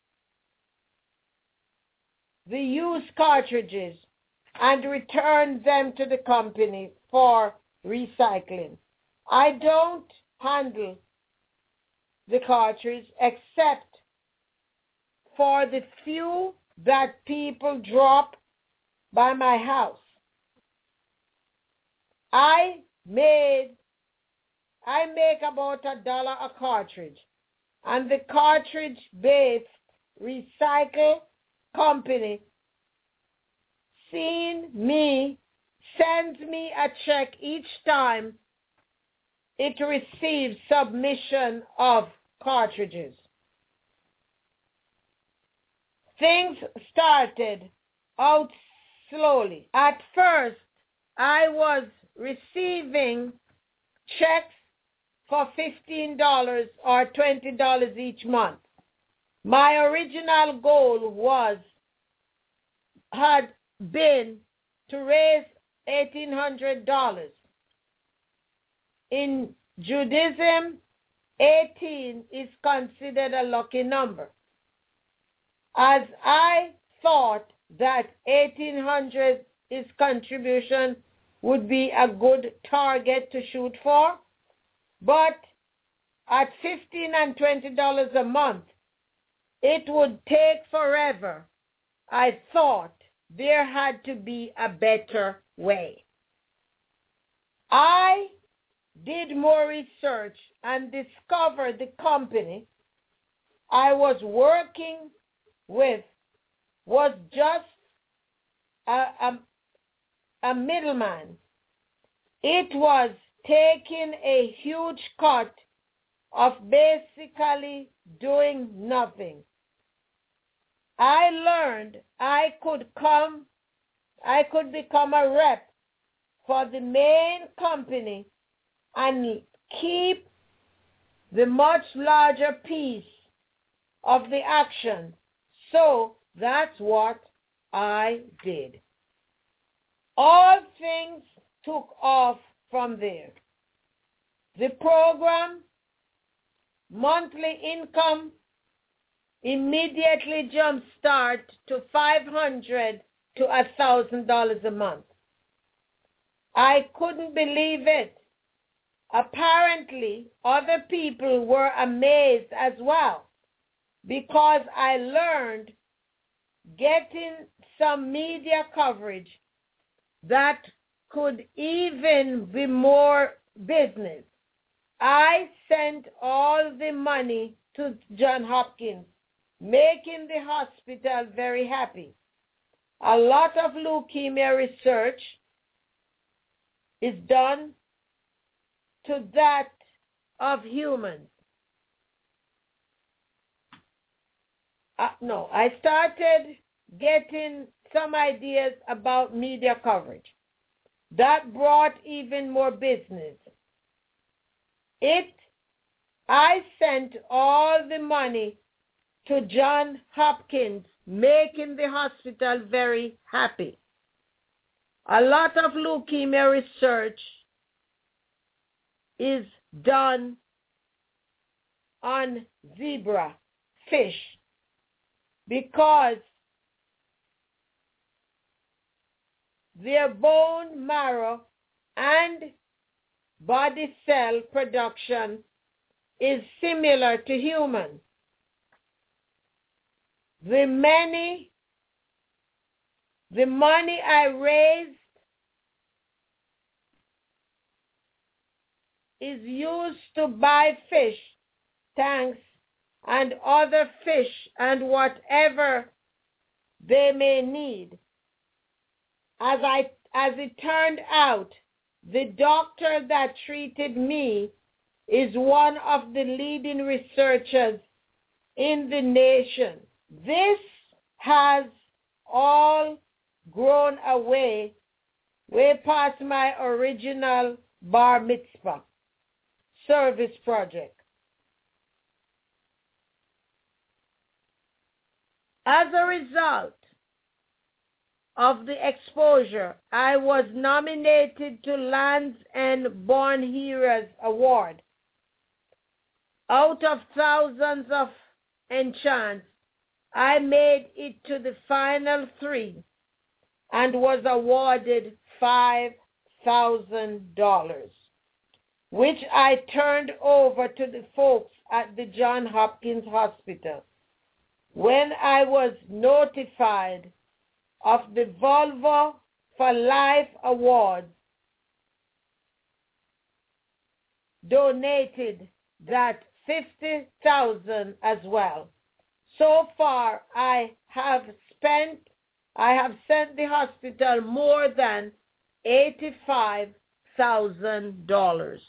the used cartridges and return them to the company for recycling. I don't handle the cartridge except for the few that people drop by my house. I made, I make about a dollar a cartridge, and the cartridge-based recycle company, seeing me, sends me a check each time it receives submission of cartridges. Things started out slowly. At first, I was receiving checks for fifteen dollars or twenty dollars each month. My original goal was, had been to raise eighteen hundred dollars. In Judaism, eighteen is considered a lucky number. As I thought that eighteen hundred is contribution would be a good target to shoot for, but at fifteen and twenty dollars a month, it would take forever. I thought there had to be a better way. I did more research and discovered the company I was working with was just a, a, a middleman. It was taking a huge cut of basically doing nothing. I learned I could come, I could become a rep for the main company and keep the much larger piece of the action. So that's what I did. All things took off from there. The program, monthly income, immediately jumpstart to five hundred to one thousand dollars a month. I couldn't believe it. Apparently, other people were amazed as well, because I learned getting some media coverage that could even be more business. I sent all the money to Johns Hopkins, making the hospital very happy. A lot of leukemia research is done to that of humans. Uh, no, I started getting some ideas about media coverage. That brought even more business. It I sent all the money to Johns Hopkins, making the hospital very happy. A lot of leukemia research is done on zebra fish because their bone marrow and body cell production is similar to human. The many, the money I raised is used to buy fish, tanks, and other fish and whatever they may need. As I, as it turned out, the doctor that treated me is one of the leading researchers in the nation. This has all grown away, way past my original bar mitzvah service project. As a result of the exposure, I was nominated to Lands End Born Heroes Award. Out of thousands of enchants, I made it to the final three and was awarded five thousand dollars, which I turned over to the folks at the Johns Hopkins Hospital. When I was notified of the Volvo for Life Award, donated that fifty thousand dollars as well. So far, I have spent, I have sent the hospital more than eighty-five thousand dollars.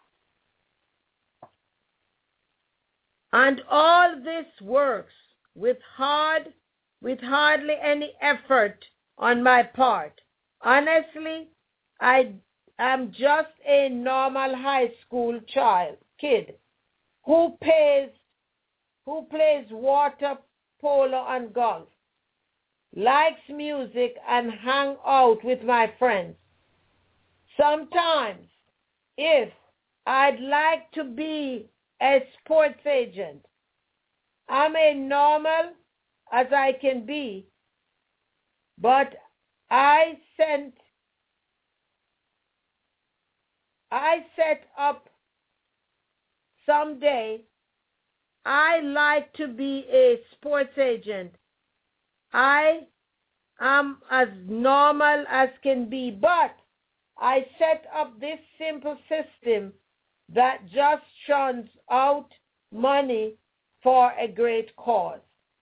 And all this works with hard, with hardly any effort on my part. Honestly, I am just a normal high school child, kid, who pays, who plays water polo and golf, likes music and hang out with my friends. Sometimes, if I'd like to be a sports agent, I'm a normal as I can be, but I sent, I set up someday, I like to be a sports agent. I am as normal as can be, but I set up this simple system that just churns out money for a great cause.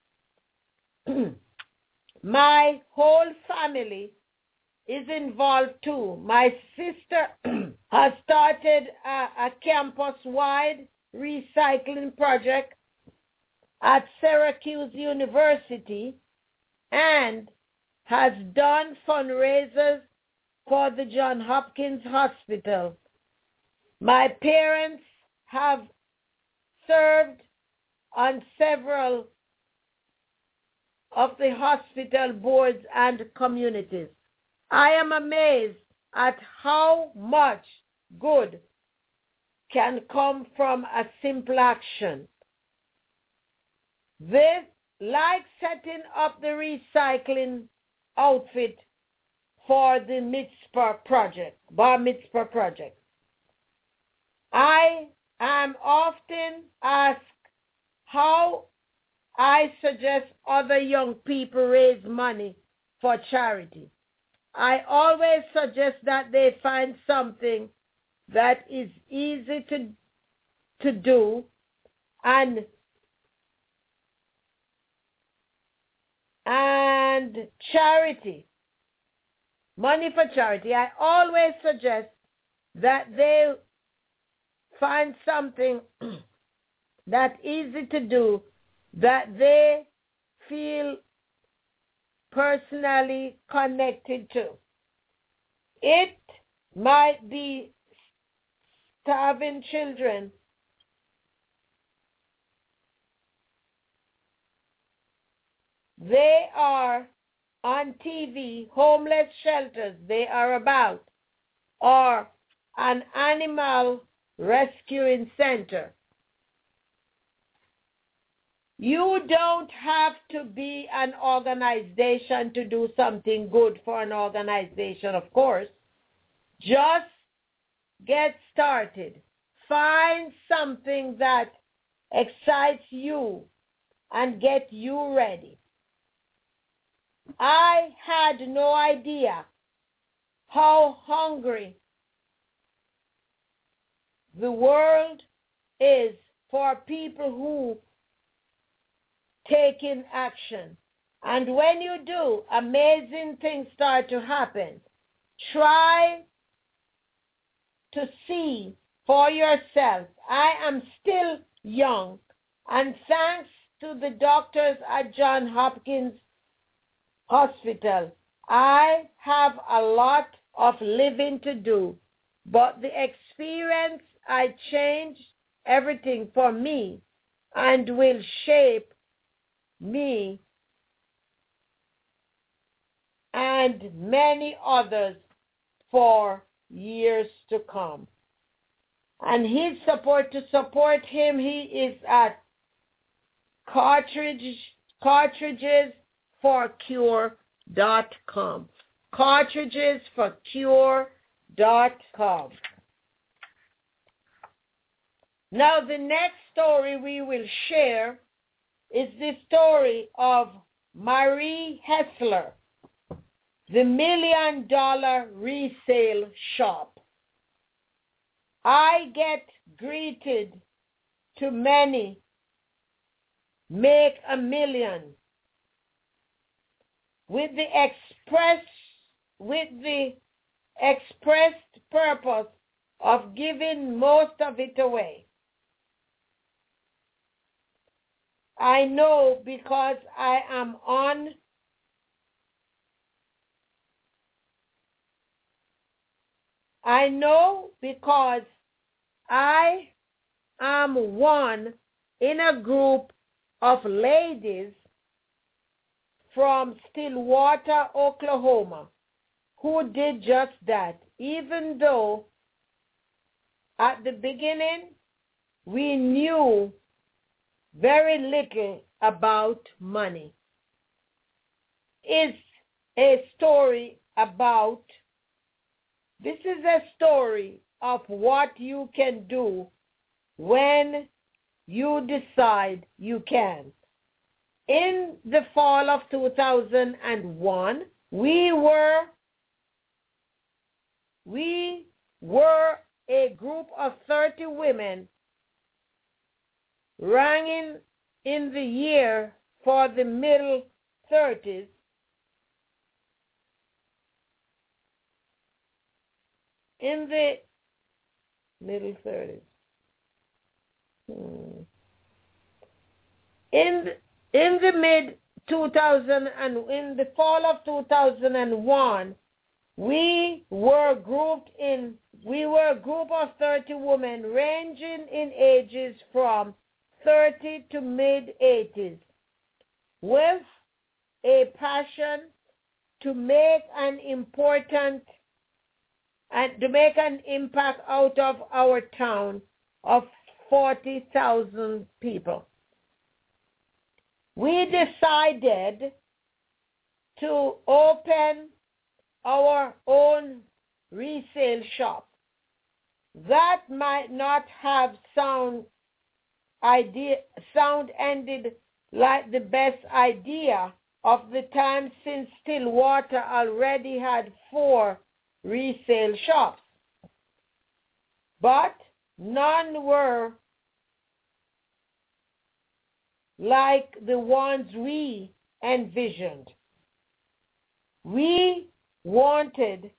My whole family is involved too. My sister has started a, a campus-wide recycling project at Syracuse University and has done fundraisers for the Johns Hopkins Hospital. My parents have served on several of the hospital boards and communities. I am amazed at how much good can come from a simple action. This, like setting up the recycling outfit for the Mitzvah project, Bar Mitzvah project. I am often asked how I suggest other young people raise money for charity. I always suggest that they find something that is easy to, to do and, and charity, money for charity. I always suggest that they find something that's easy to do that they feel personally connected to. It might be starving children They are on T V, homeless shelters they are about, or an animal rescuing center. You don't have to be an organization to do something good for an organization, of course. Just get started. Find something that excites you and get you ready. I had no idea how hungry the world is for people who take in action. And when you do, amazing things start to happen. Try to see for yourself. I am still young, and thanks to the doctors at Johns Hopkins Hospital, I have a lot of living to do, but the experience I changed everything for me and will shape me and many others for years to come. And his support, to support him, he is at cartridge, cartridges for cure dot com. cartridges for cure dot com. Now the next story we will share is the story of Marie Hessler, the million dollar resale shop. I get greeted to many make a million with the express with the expressed purpose of giving most of it away. I know because I am on I know because I am one in a group of ladies from Stillwater, Oklahoma, who did just that, even though at the beginning we knew very little about money. It's a story about, this is a story of what you can do when you decide you can. In the fall of two thousand one, we were we were a group of thirty women ranging in the year for the middle thirties. In the middle thirties. Hmm. In the, in the mid two thousand and in the fall of two thousand one, we were grouped in we were a group of thirty women ranging in ages from thirty to mid eighties, with a passion to make an important and to make an impact out of our town of forty thousand people. We decided to open our own resale shop. That might not have sound idea sound ended like the best idea of the time, since Stillwater already had four resale shops, but none were like the ones we envisioned. We wanted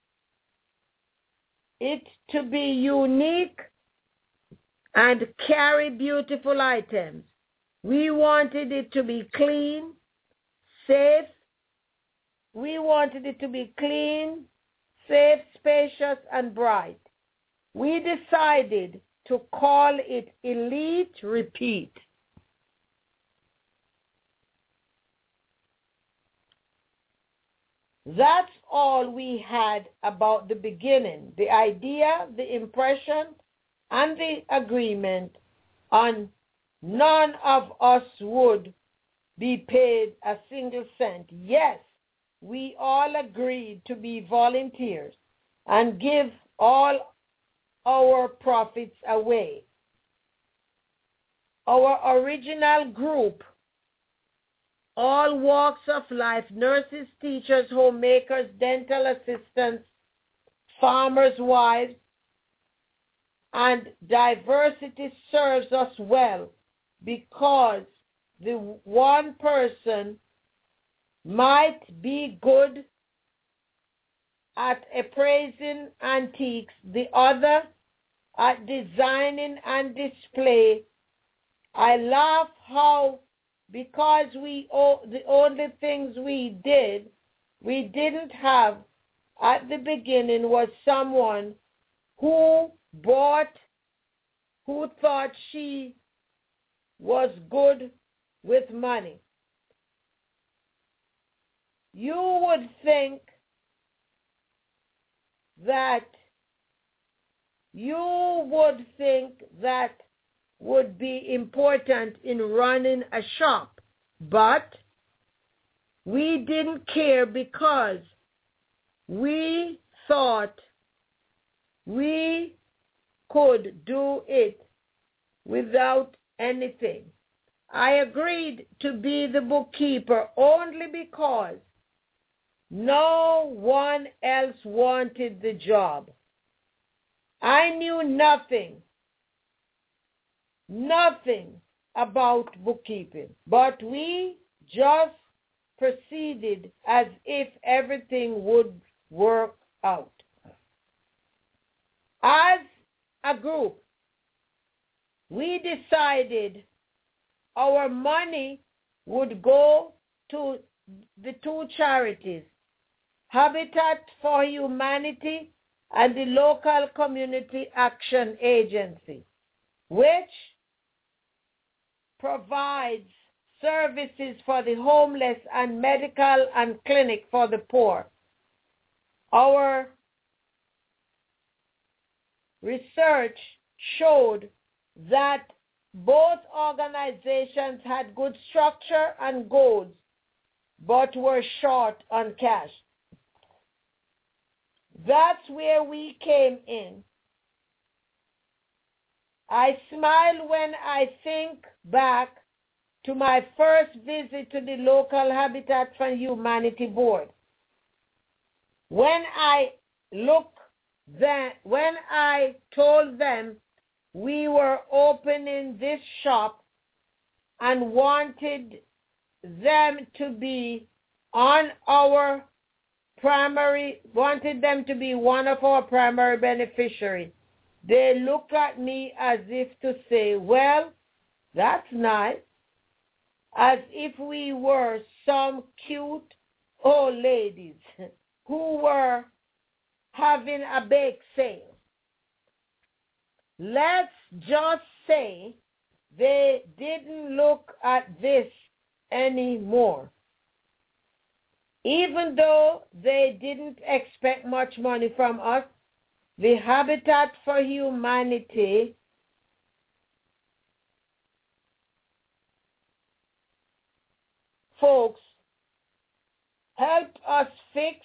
it to be unique and carry beautiful items. We wanted it to be clean, safe. We wanted it to be clean, safe, spacious, and bright. We decided to call it Elite Repeat. That's all we had about the beginning, the idea, the impression, and the agreement on none of us would be paid a single cent. Yes, we all agreed to be volunteers and give all our profits away. Our original group, all walks of life, nurses, teachers, homemakers, dental assistants, farmers' wives, and diversity serves us well because the one person might be good at appraising antiques, the other at designing and display. I laugh how because we the only things we did, we didn't have at the beginning was someone who bought, who thought she was good with money. You would think that you would think that would be important in running a shop, but we didn't care because we thought we could do it without anything. I agreed to be the bookkeeper only because no one else wanted the job. I knew nothing, nothing about bookkeeping, but we just proceeded as if everything would work out. As a group, we decided our money would go to the two charities, Habitat for Humanity and the local Community Action Agency, which provides services for the homeless and medical and clinic for the poor. Our research showed that both organizations had good structure and goals, but were short on cash. That's where we came in. I smile when I think back to my first visit to the local Habitat for Humanity board. When I look then, when I told them we were opening this shop and wanted them to be on our primary, wanted them to be one of our primary beneficiaries, they looked at me as if to say, well, that's nice, as if we were some cute old ladies who were having a bake sale. Let's just say they didn't look at this anymore. Even though they didn't expect much money from us, the Habitat for Humanity folks helped us fix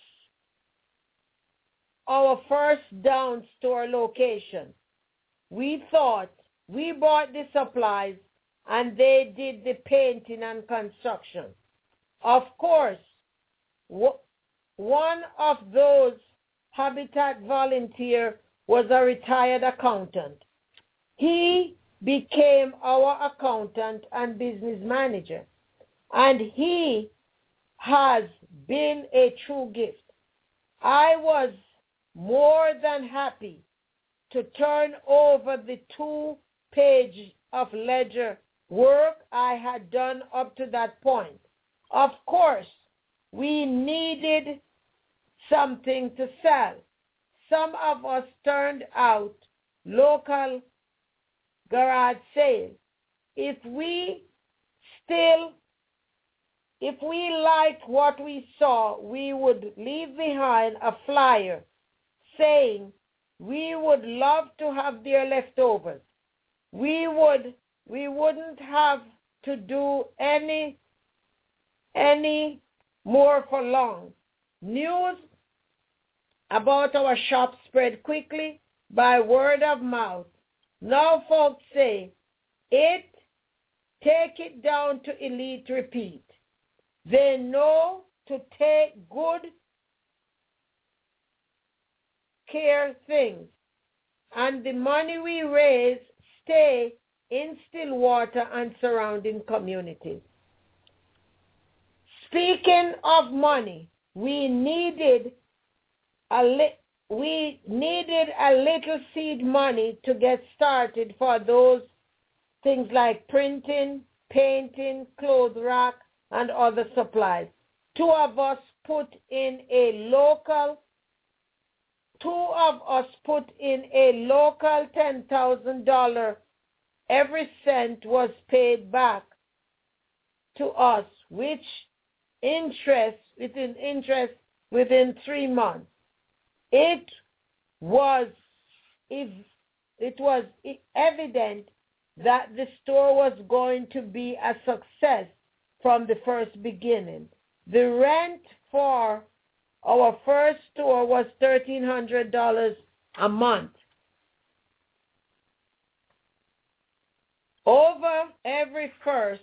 our first down store location. We thought we bought the supplies and they did the painting and construction. Of course, one of those Habitat volunteers was a retired accountant. He became our accountant and business manager, and he has been a true gift. I was more than happy to turn over the two pages of ledger work I had done up to that point. Of course, we needed something to sell. Some of us turned out local garage sales. If we still if we liked what we saw, we would leave behind a flyer saying we would love to have their leftovers. We would we wouldn't have to do any any more for long. News about our shop spread quickly by word of mouth. Now folks say, it, take it down to Elite Repeat. They know to take good care things, and the money we raise stay in Stillwater and surrounding communities. Speaking of money, we needed a li- we needed a little seed money to get started for those things like printing, painting, clothes rack, and other supplies. Two of us put in a local Two of us put in a local ten thousand dollars. Every cent was paid back to us, which interest within interest within three months. It was if it was evident that the store was going to be a success from the first beginning. The rent for our first store was thirteen hundred dollars a month. Over every first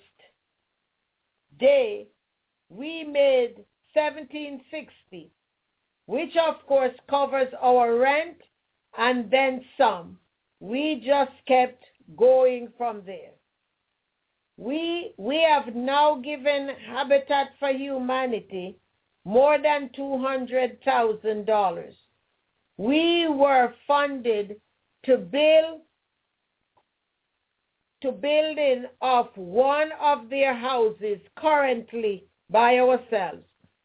day, we made seventeen sixty, which of course covers our rent and then some. We just kept going from there. We, we have now given Habitat for Humanity more than two hundred thousand dollars. We were funded to build to building of one of their houses currently by ourselves.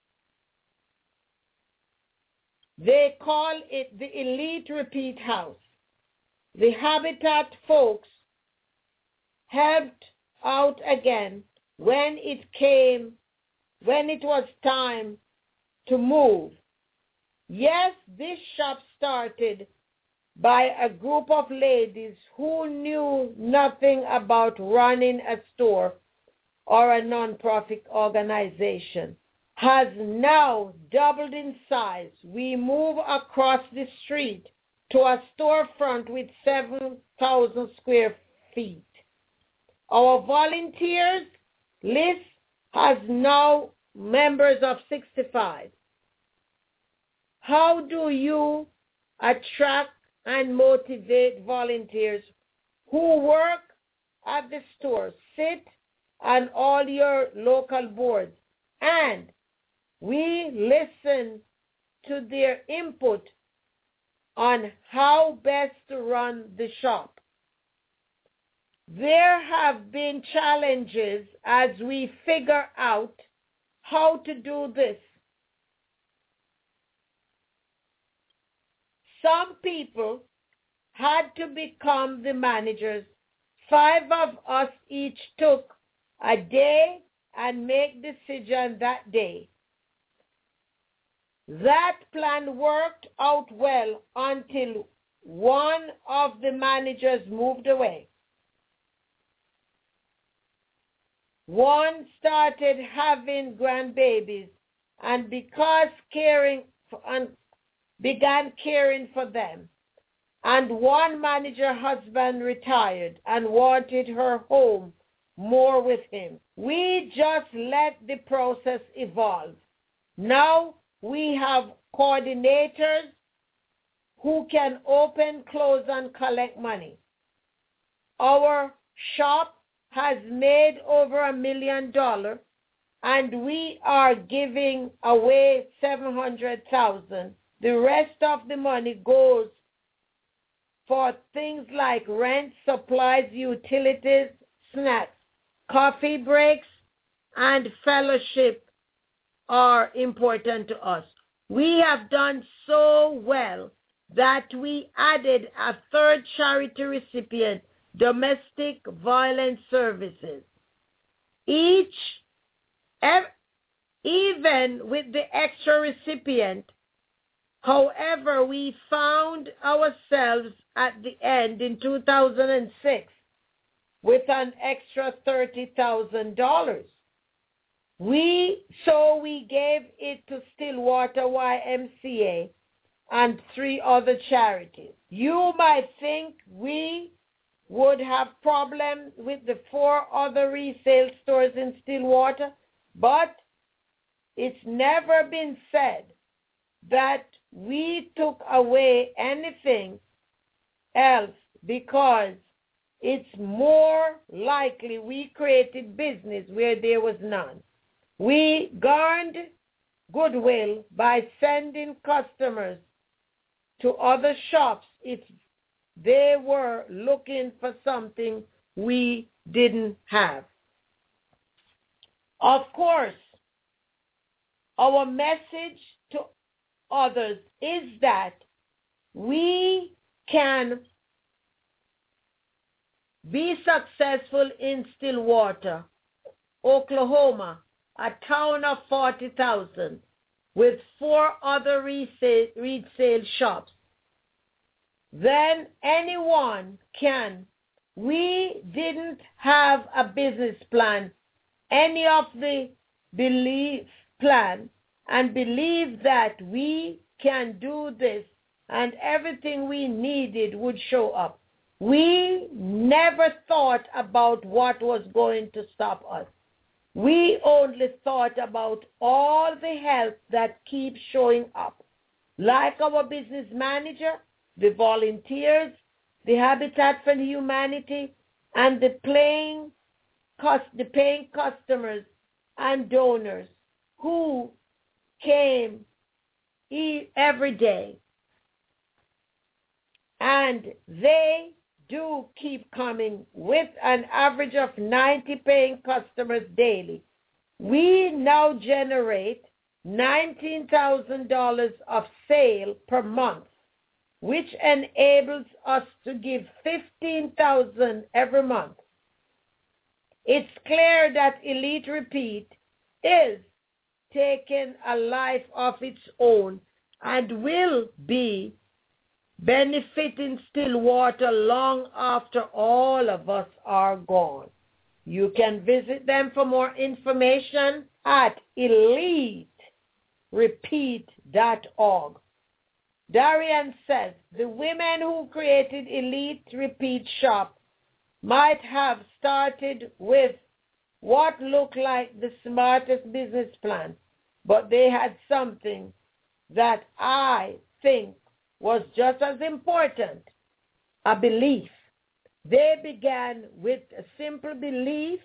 They call it the Elite Repeat House. The Habitat folks helped out again when it came, when it was time to move. Yes, this shop started by a group of ladies who knew nothing about running a store or a non-profit organization. Has now doubled in size. We move across the street to a storefront with seven thousand square feet. Our volunteers list has now members of sixty-five. How do you attract and motivate volunteers who work at the store, sit on all your local boards, and we listen to their input on how best to run the shop? There have been challenges as we figure out how to do this. Some people had to become the managers. Five of us each took a day and make decision that day. That plan worked out well until one of the managers moved away. One started having grandbabies and because caring for, and began caring for them. And one manager husband retired and wanted her home more with him. We just let the process evolve. Now we have coordinators who can open, close, and collect money. Our shop has made over a million dollars, and we are giving away seven hundred thousand dollars. The rest of the money goes for things like rent, supplies, utilities, snacks, coffee breaks, and fellowship are important to us. We have done so well that we added a third charity recipient, Domestic Violence Services. Each, ev- even with the extra recipient. However, we found ourselves at the end in two thousand six with an extra thirty thousand dollars. We, so we gave it to Stillwater Y M C A and three other charities. You might think we would have problems with the four other resale stores in Stillwater, but it's never been said that we took away anything else, because it's more likely we created business where there was none. We garnered goodwill by sending customers to other shops if they were looking for something we didn't have. Of course, our message to others is that we can be successful in Stillwater, Oklahoma, a town of forty thousand, with four other resale, resale shops. Then anyone can. We didn't have a business plan, any of the belief plan, and believe that we can do this and everything we needed would show up. We never thought about what was going to stop us. We only thought about all the help that keeps showing up, like our business manager, the volunteers, the Habitat for Humanity, and the paying, the paying customers and donors who came every day. And they do keep coming with an average of ninety paying customers daily. We now generate nineteen thousand dollars of sale per month, which enables us to give fifteen thousand dollars every month. It's clear that Elite Repeat is taking a life of its own and will be benefiting Stillwater long after all of us are gone. You can visit them for more information at elite repeat dot org. Darian says, the women who created Elite Repeat Shop might have started with what looked like the smartest business plan, but they had something that I think was just as important, a belief. They began with a simple belief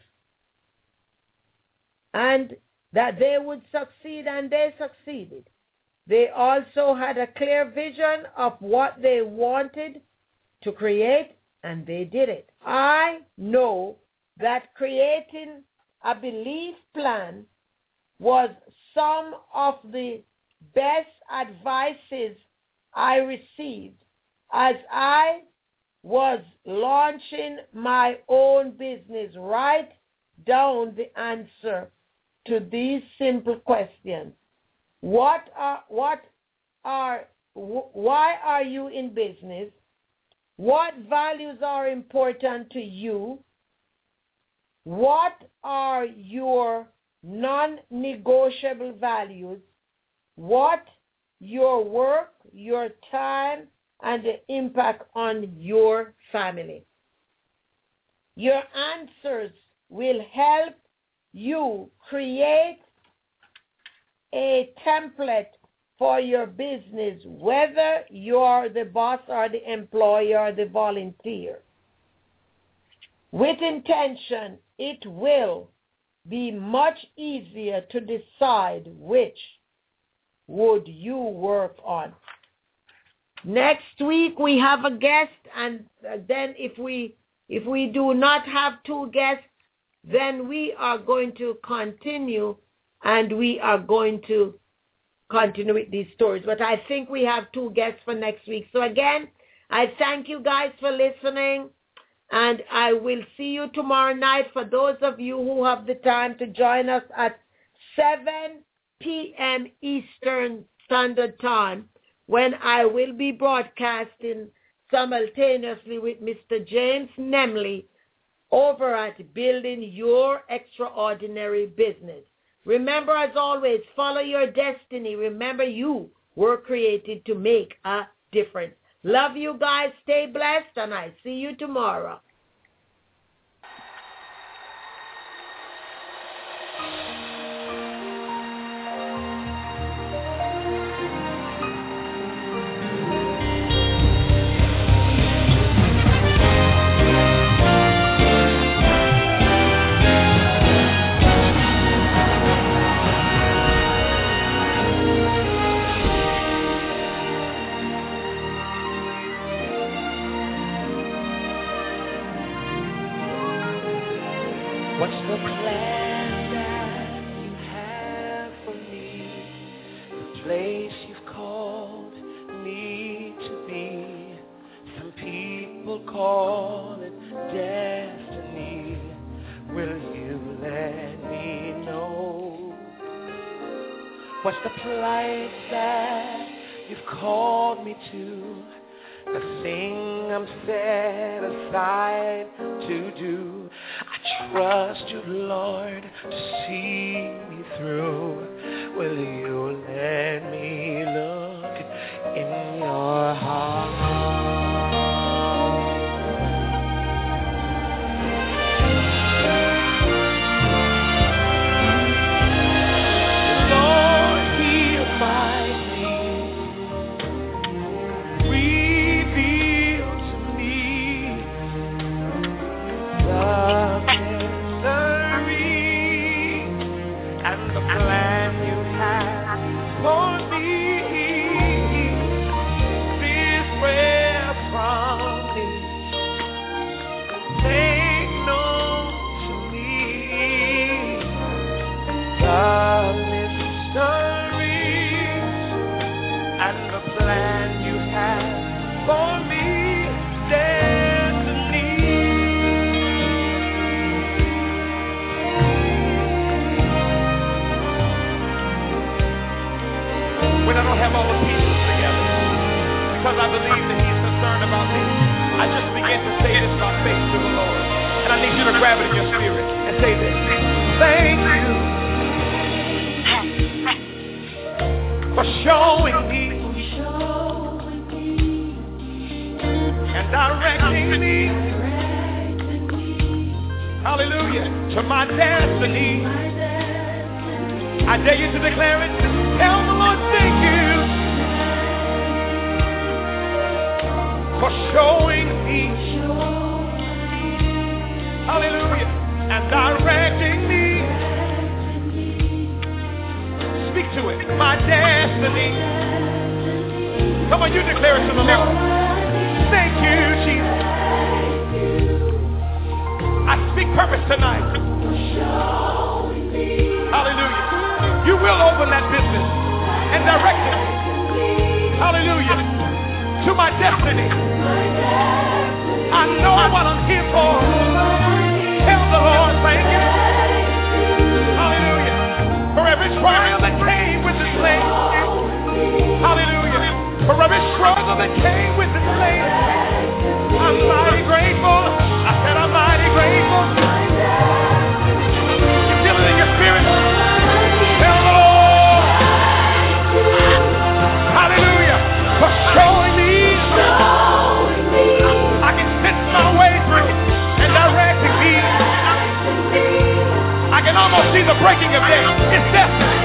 and that they would succeed, and they succeeded. They also had a clear vision of what they wanted to create, and they did it. I know that creating a belief plan was some of the best advices I received as I was launching my own business. Write down the answer to these simple questions. What are, what are, why are you in business? What values are important to you? What are your non-negotiable values? What your work, your time, and the impact on your family? Your answers will help you create a template for your business, whether you're the boss or the employee or the volunteer. With intention, it will be much easier to decide which would you work on. Next week we have a guest, and then if we if we do not have two guests, then we are going to continue and we are going to continue with these stories. But I think we have two guests for next week. So again, I thank you guys for listening, and I will see you tomorrow night for those of you who have the time to join us at seven p.m. Eastern Standard Time, when I will be broadcasting simultaneously with Mister James Nemley over at Building Your Extraordinary Business. Remember, as always, follow your destiny. Remember, you were created to make a difference. Love you guys. Stay blessed, and I see you tomorrow. What's the place that you've called me to? The thing I'm set aside to do. I trust you, Lord, to see me through. Will you let me look in your heart? Because I believe that he's concerned about me, I just begin to say this by faith to the Lord. And I need you to grab it in your spirit and say this. Thank you for showing me and directing me, hallelujah, to my destiny. I dare you to declare it. Tell the Lord thank you for showing me, hallelujah, and directing me. Speak to it, my destiny. Come on, you declare it to the Lord. Thank you, Jesus. I speak purpose tonight. Hallelujah. You will open that business and direct it. Hallelujah. To my destiny. I know what I'm here for. Tell the Lord thank you. Hallelujah. For every trial that came with this land. Hallelujah. For every struggle that came with this land. I'm mighty grateful. I said I'm mighty grateful. You feel it in your spirit. Tell the Lord. Hallelujah. For showing me. I can sense my way through and directing me. I can almost see the breaking of day. It's destiny.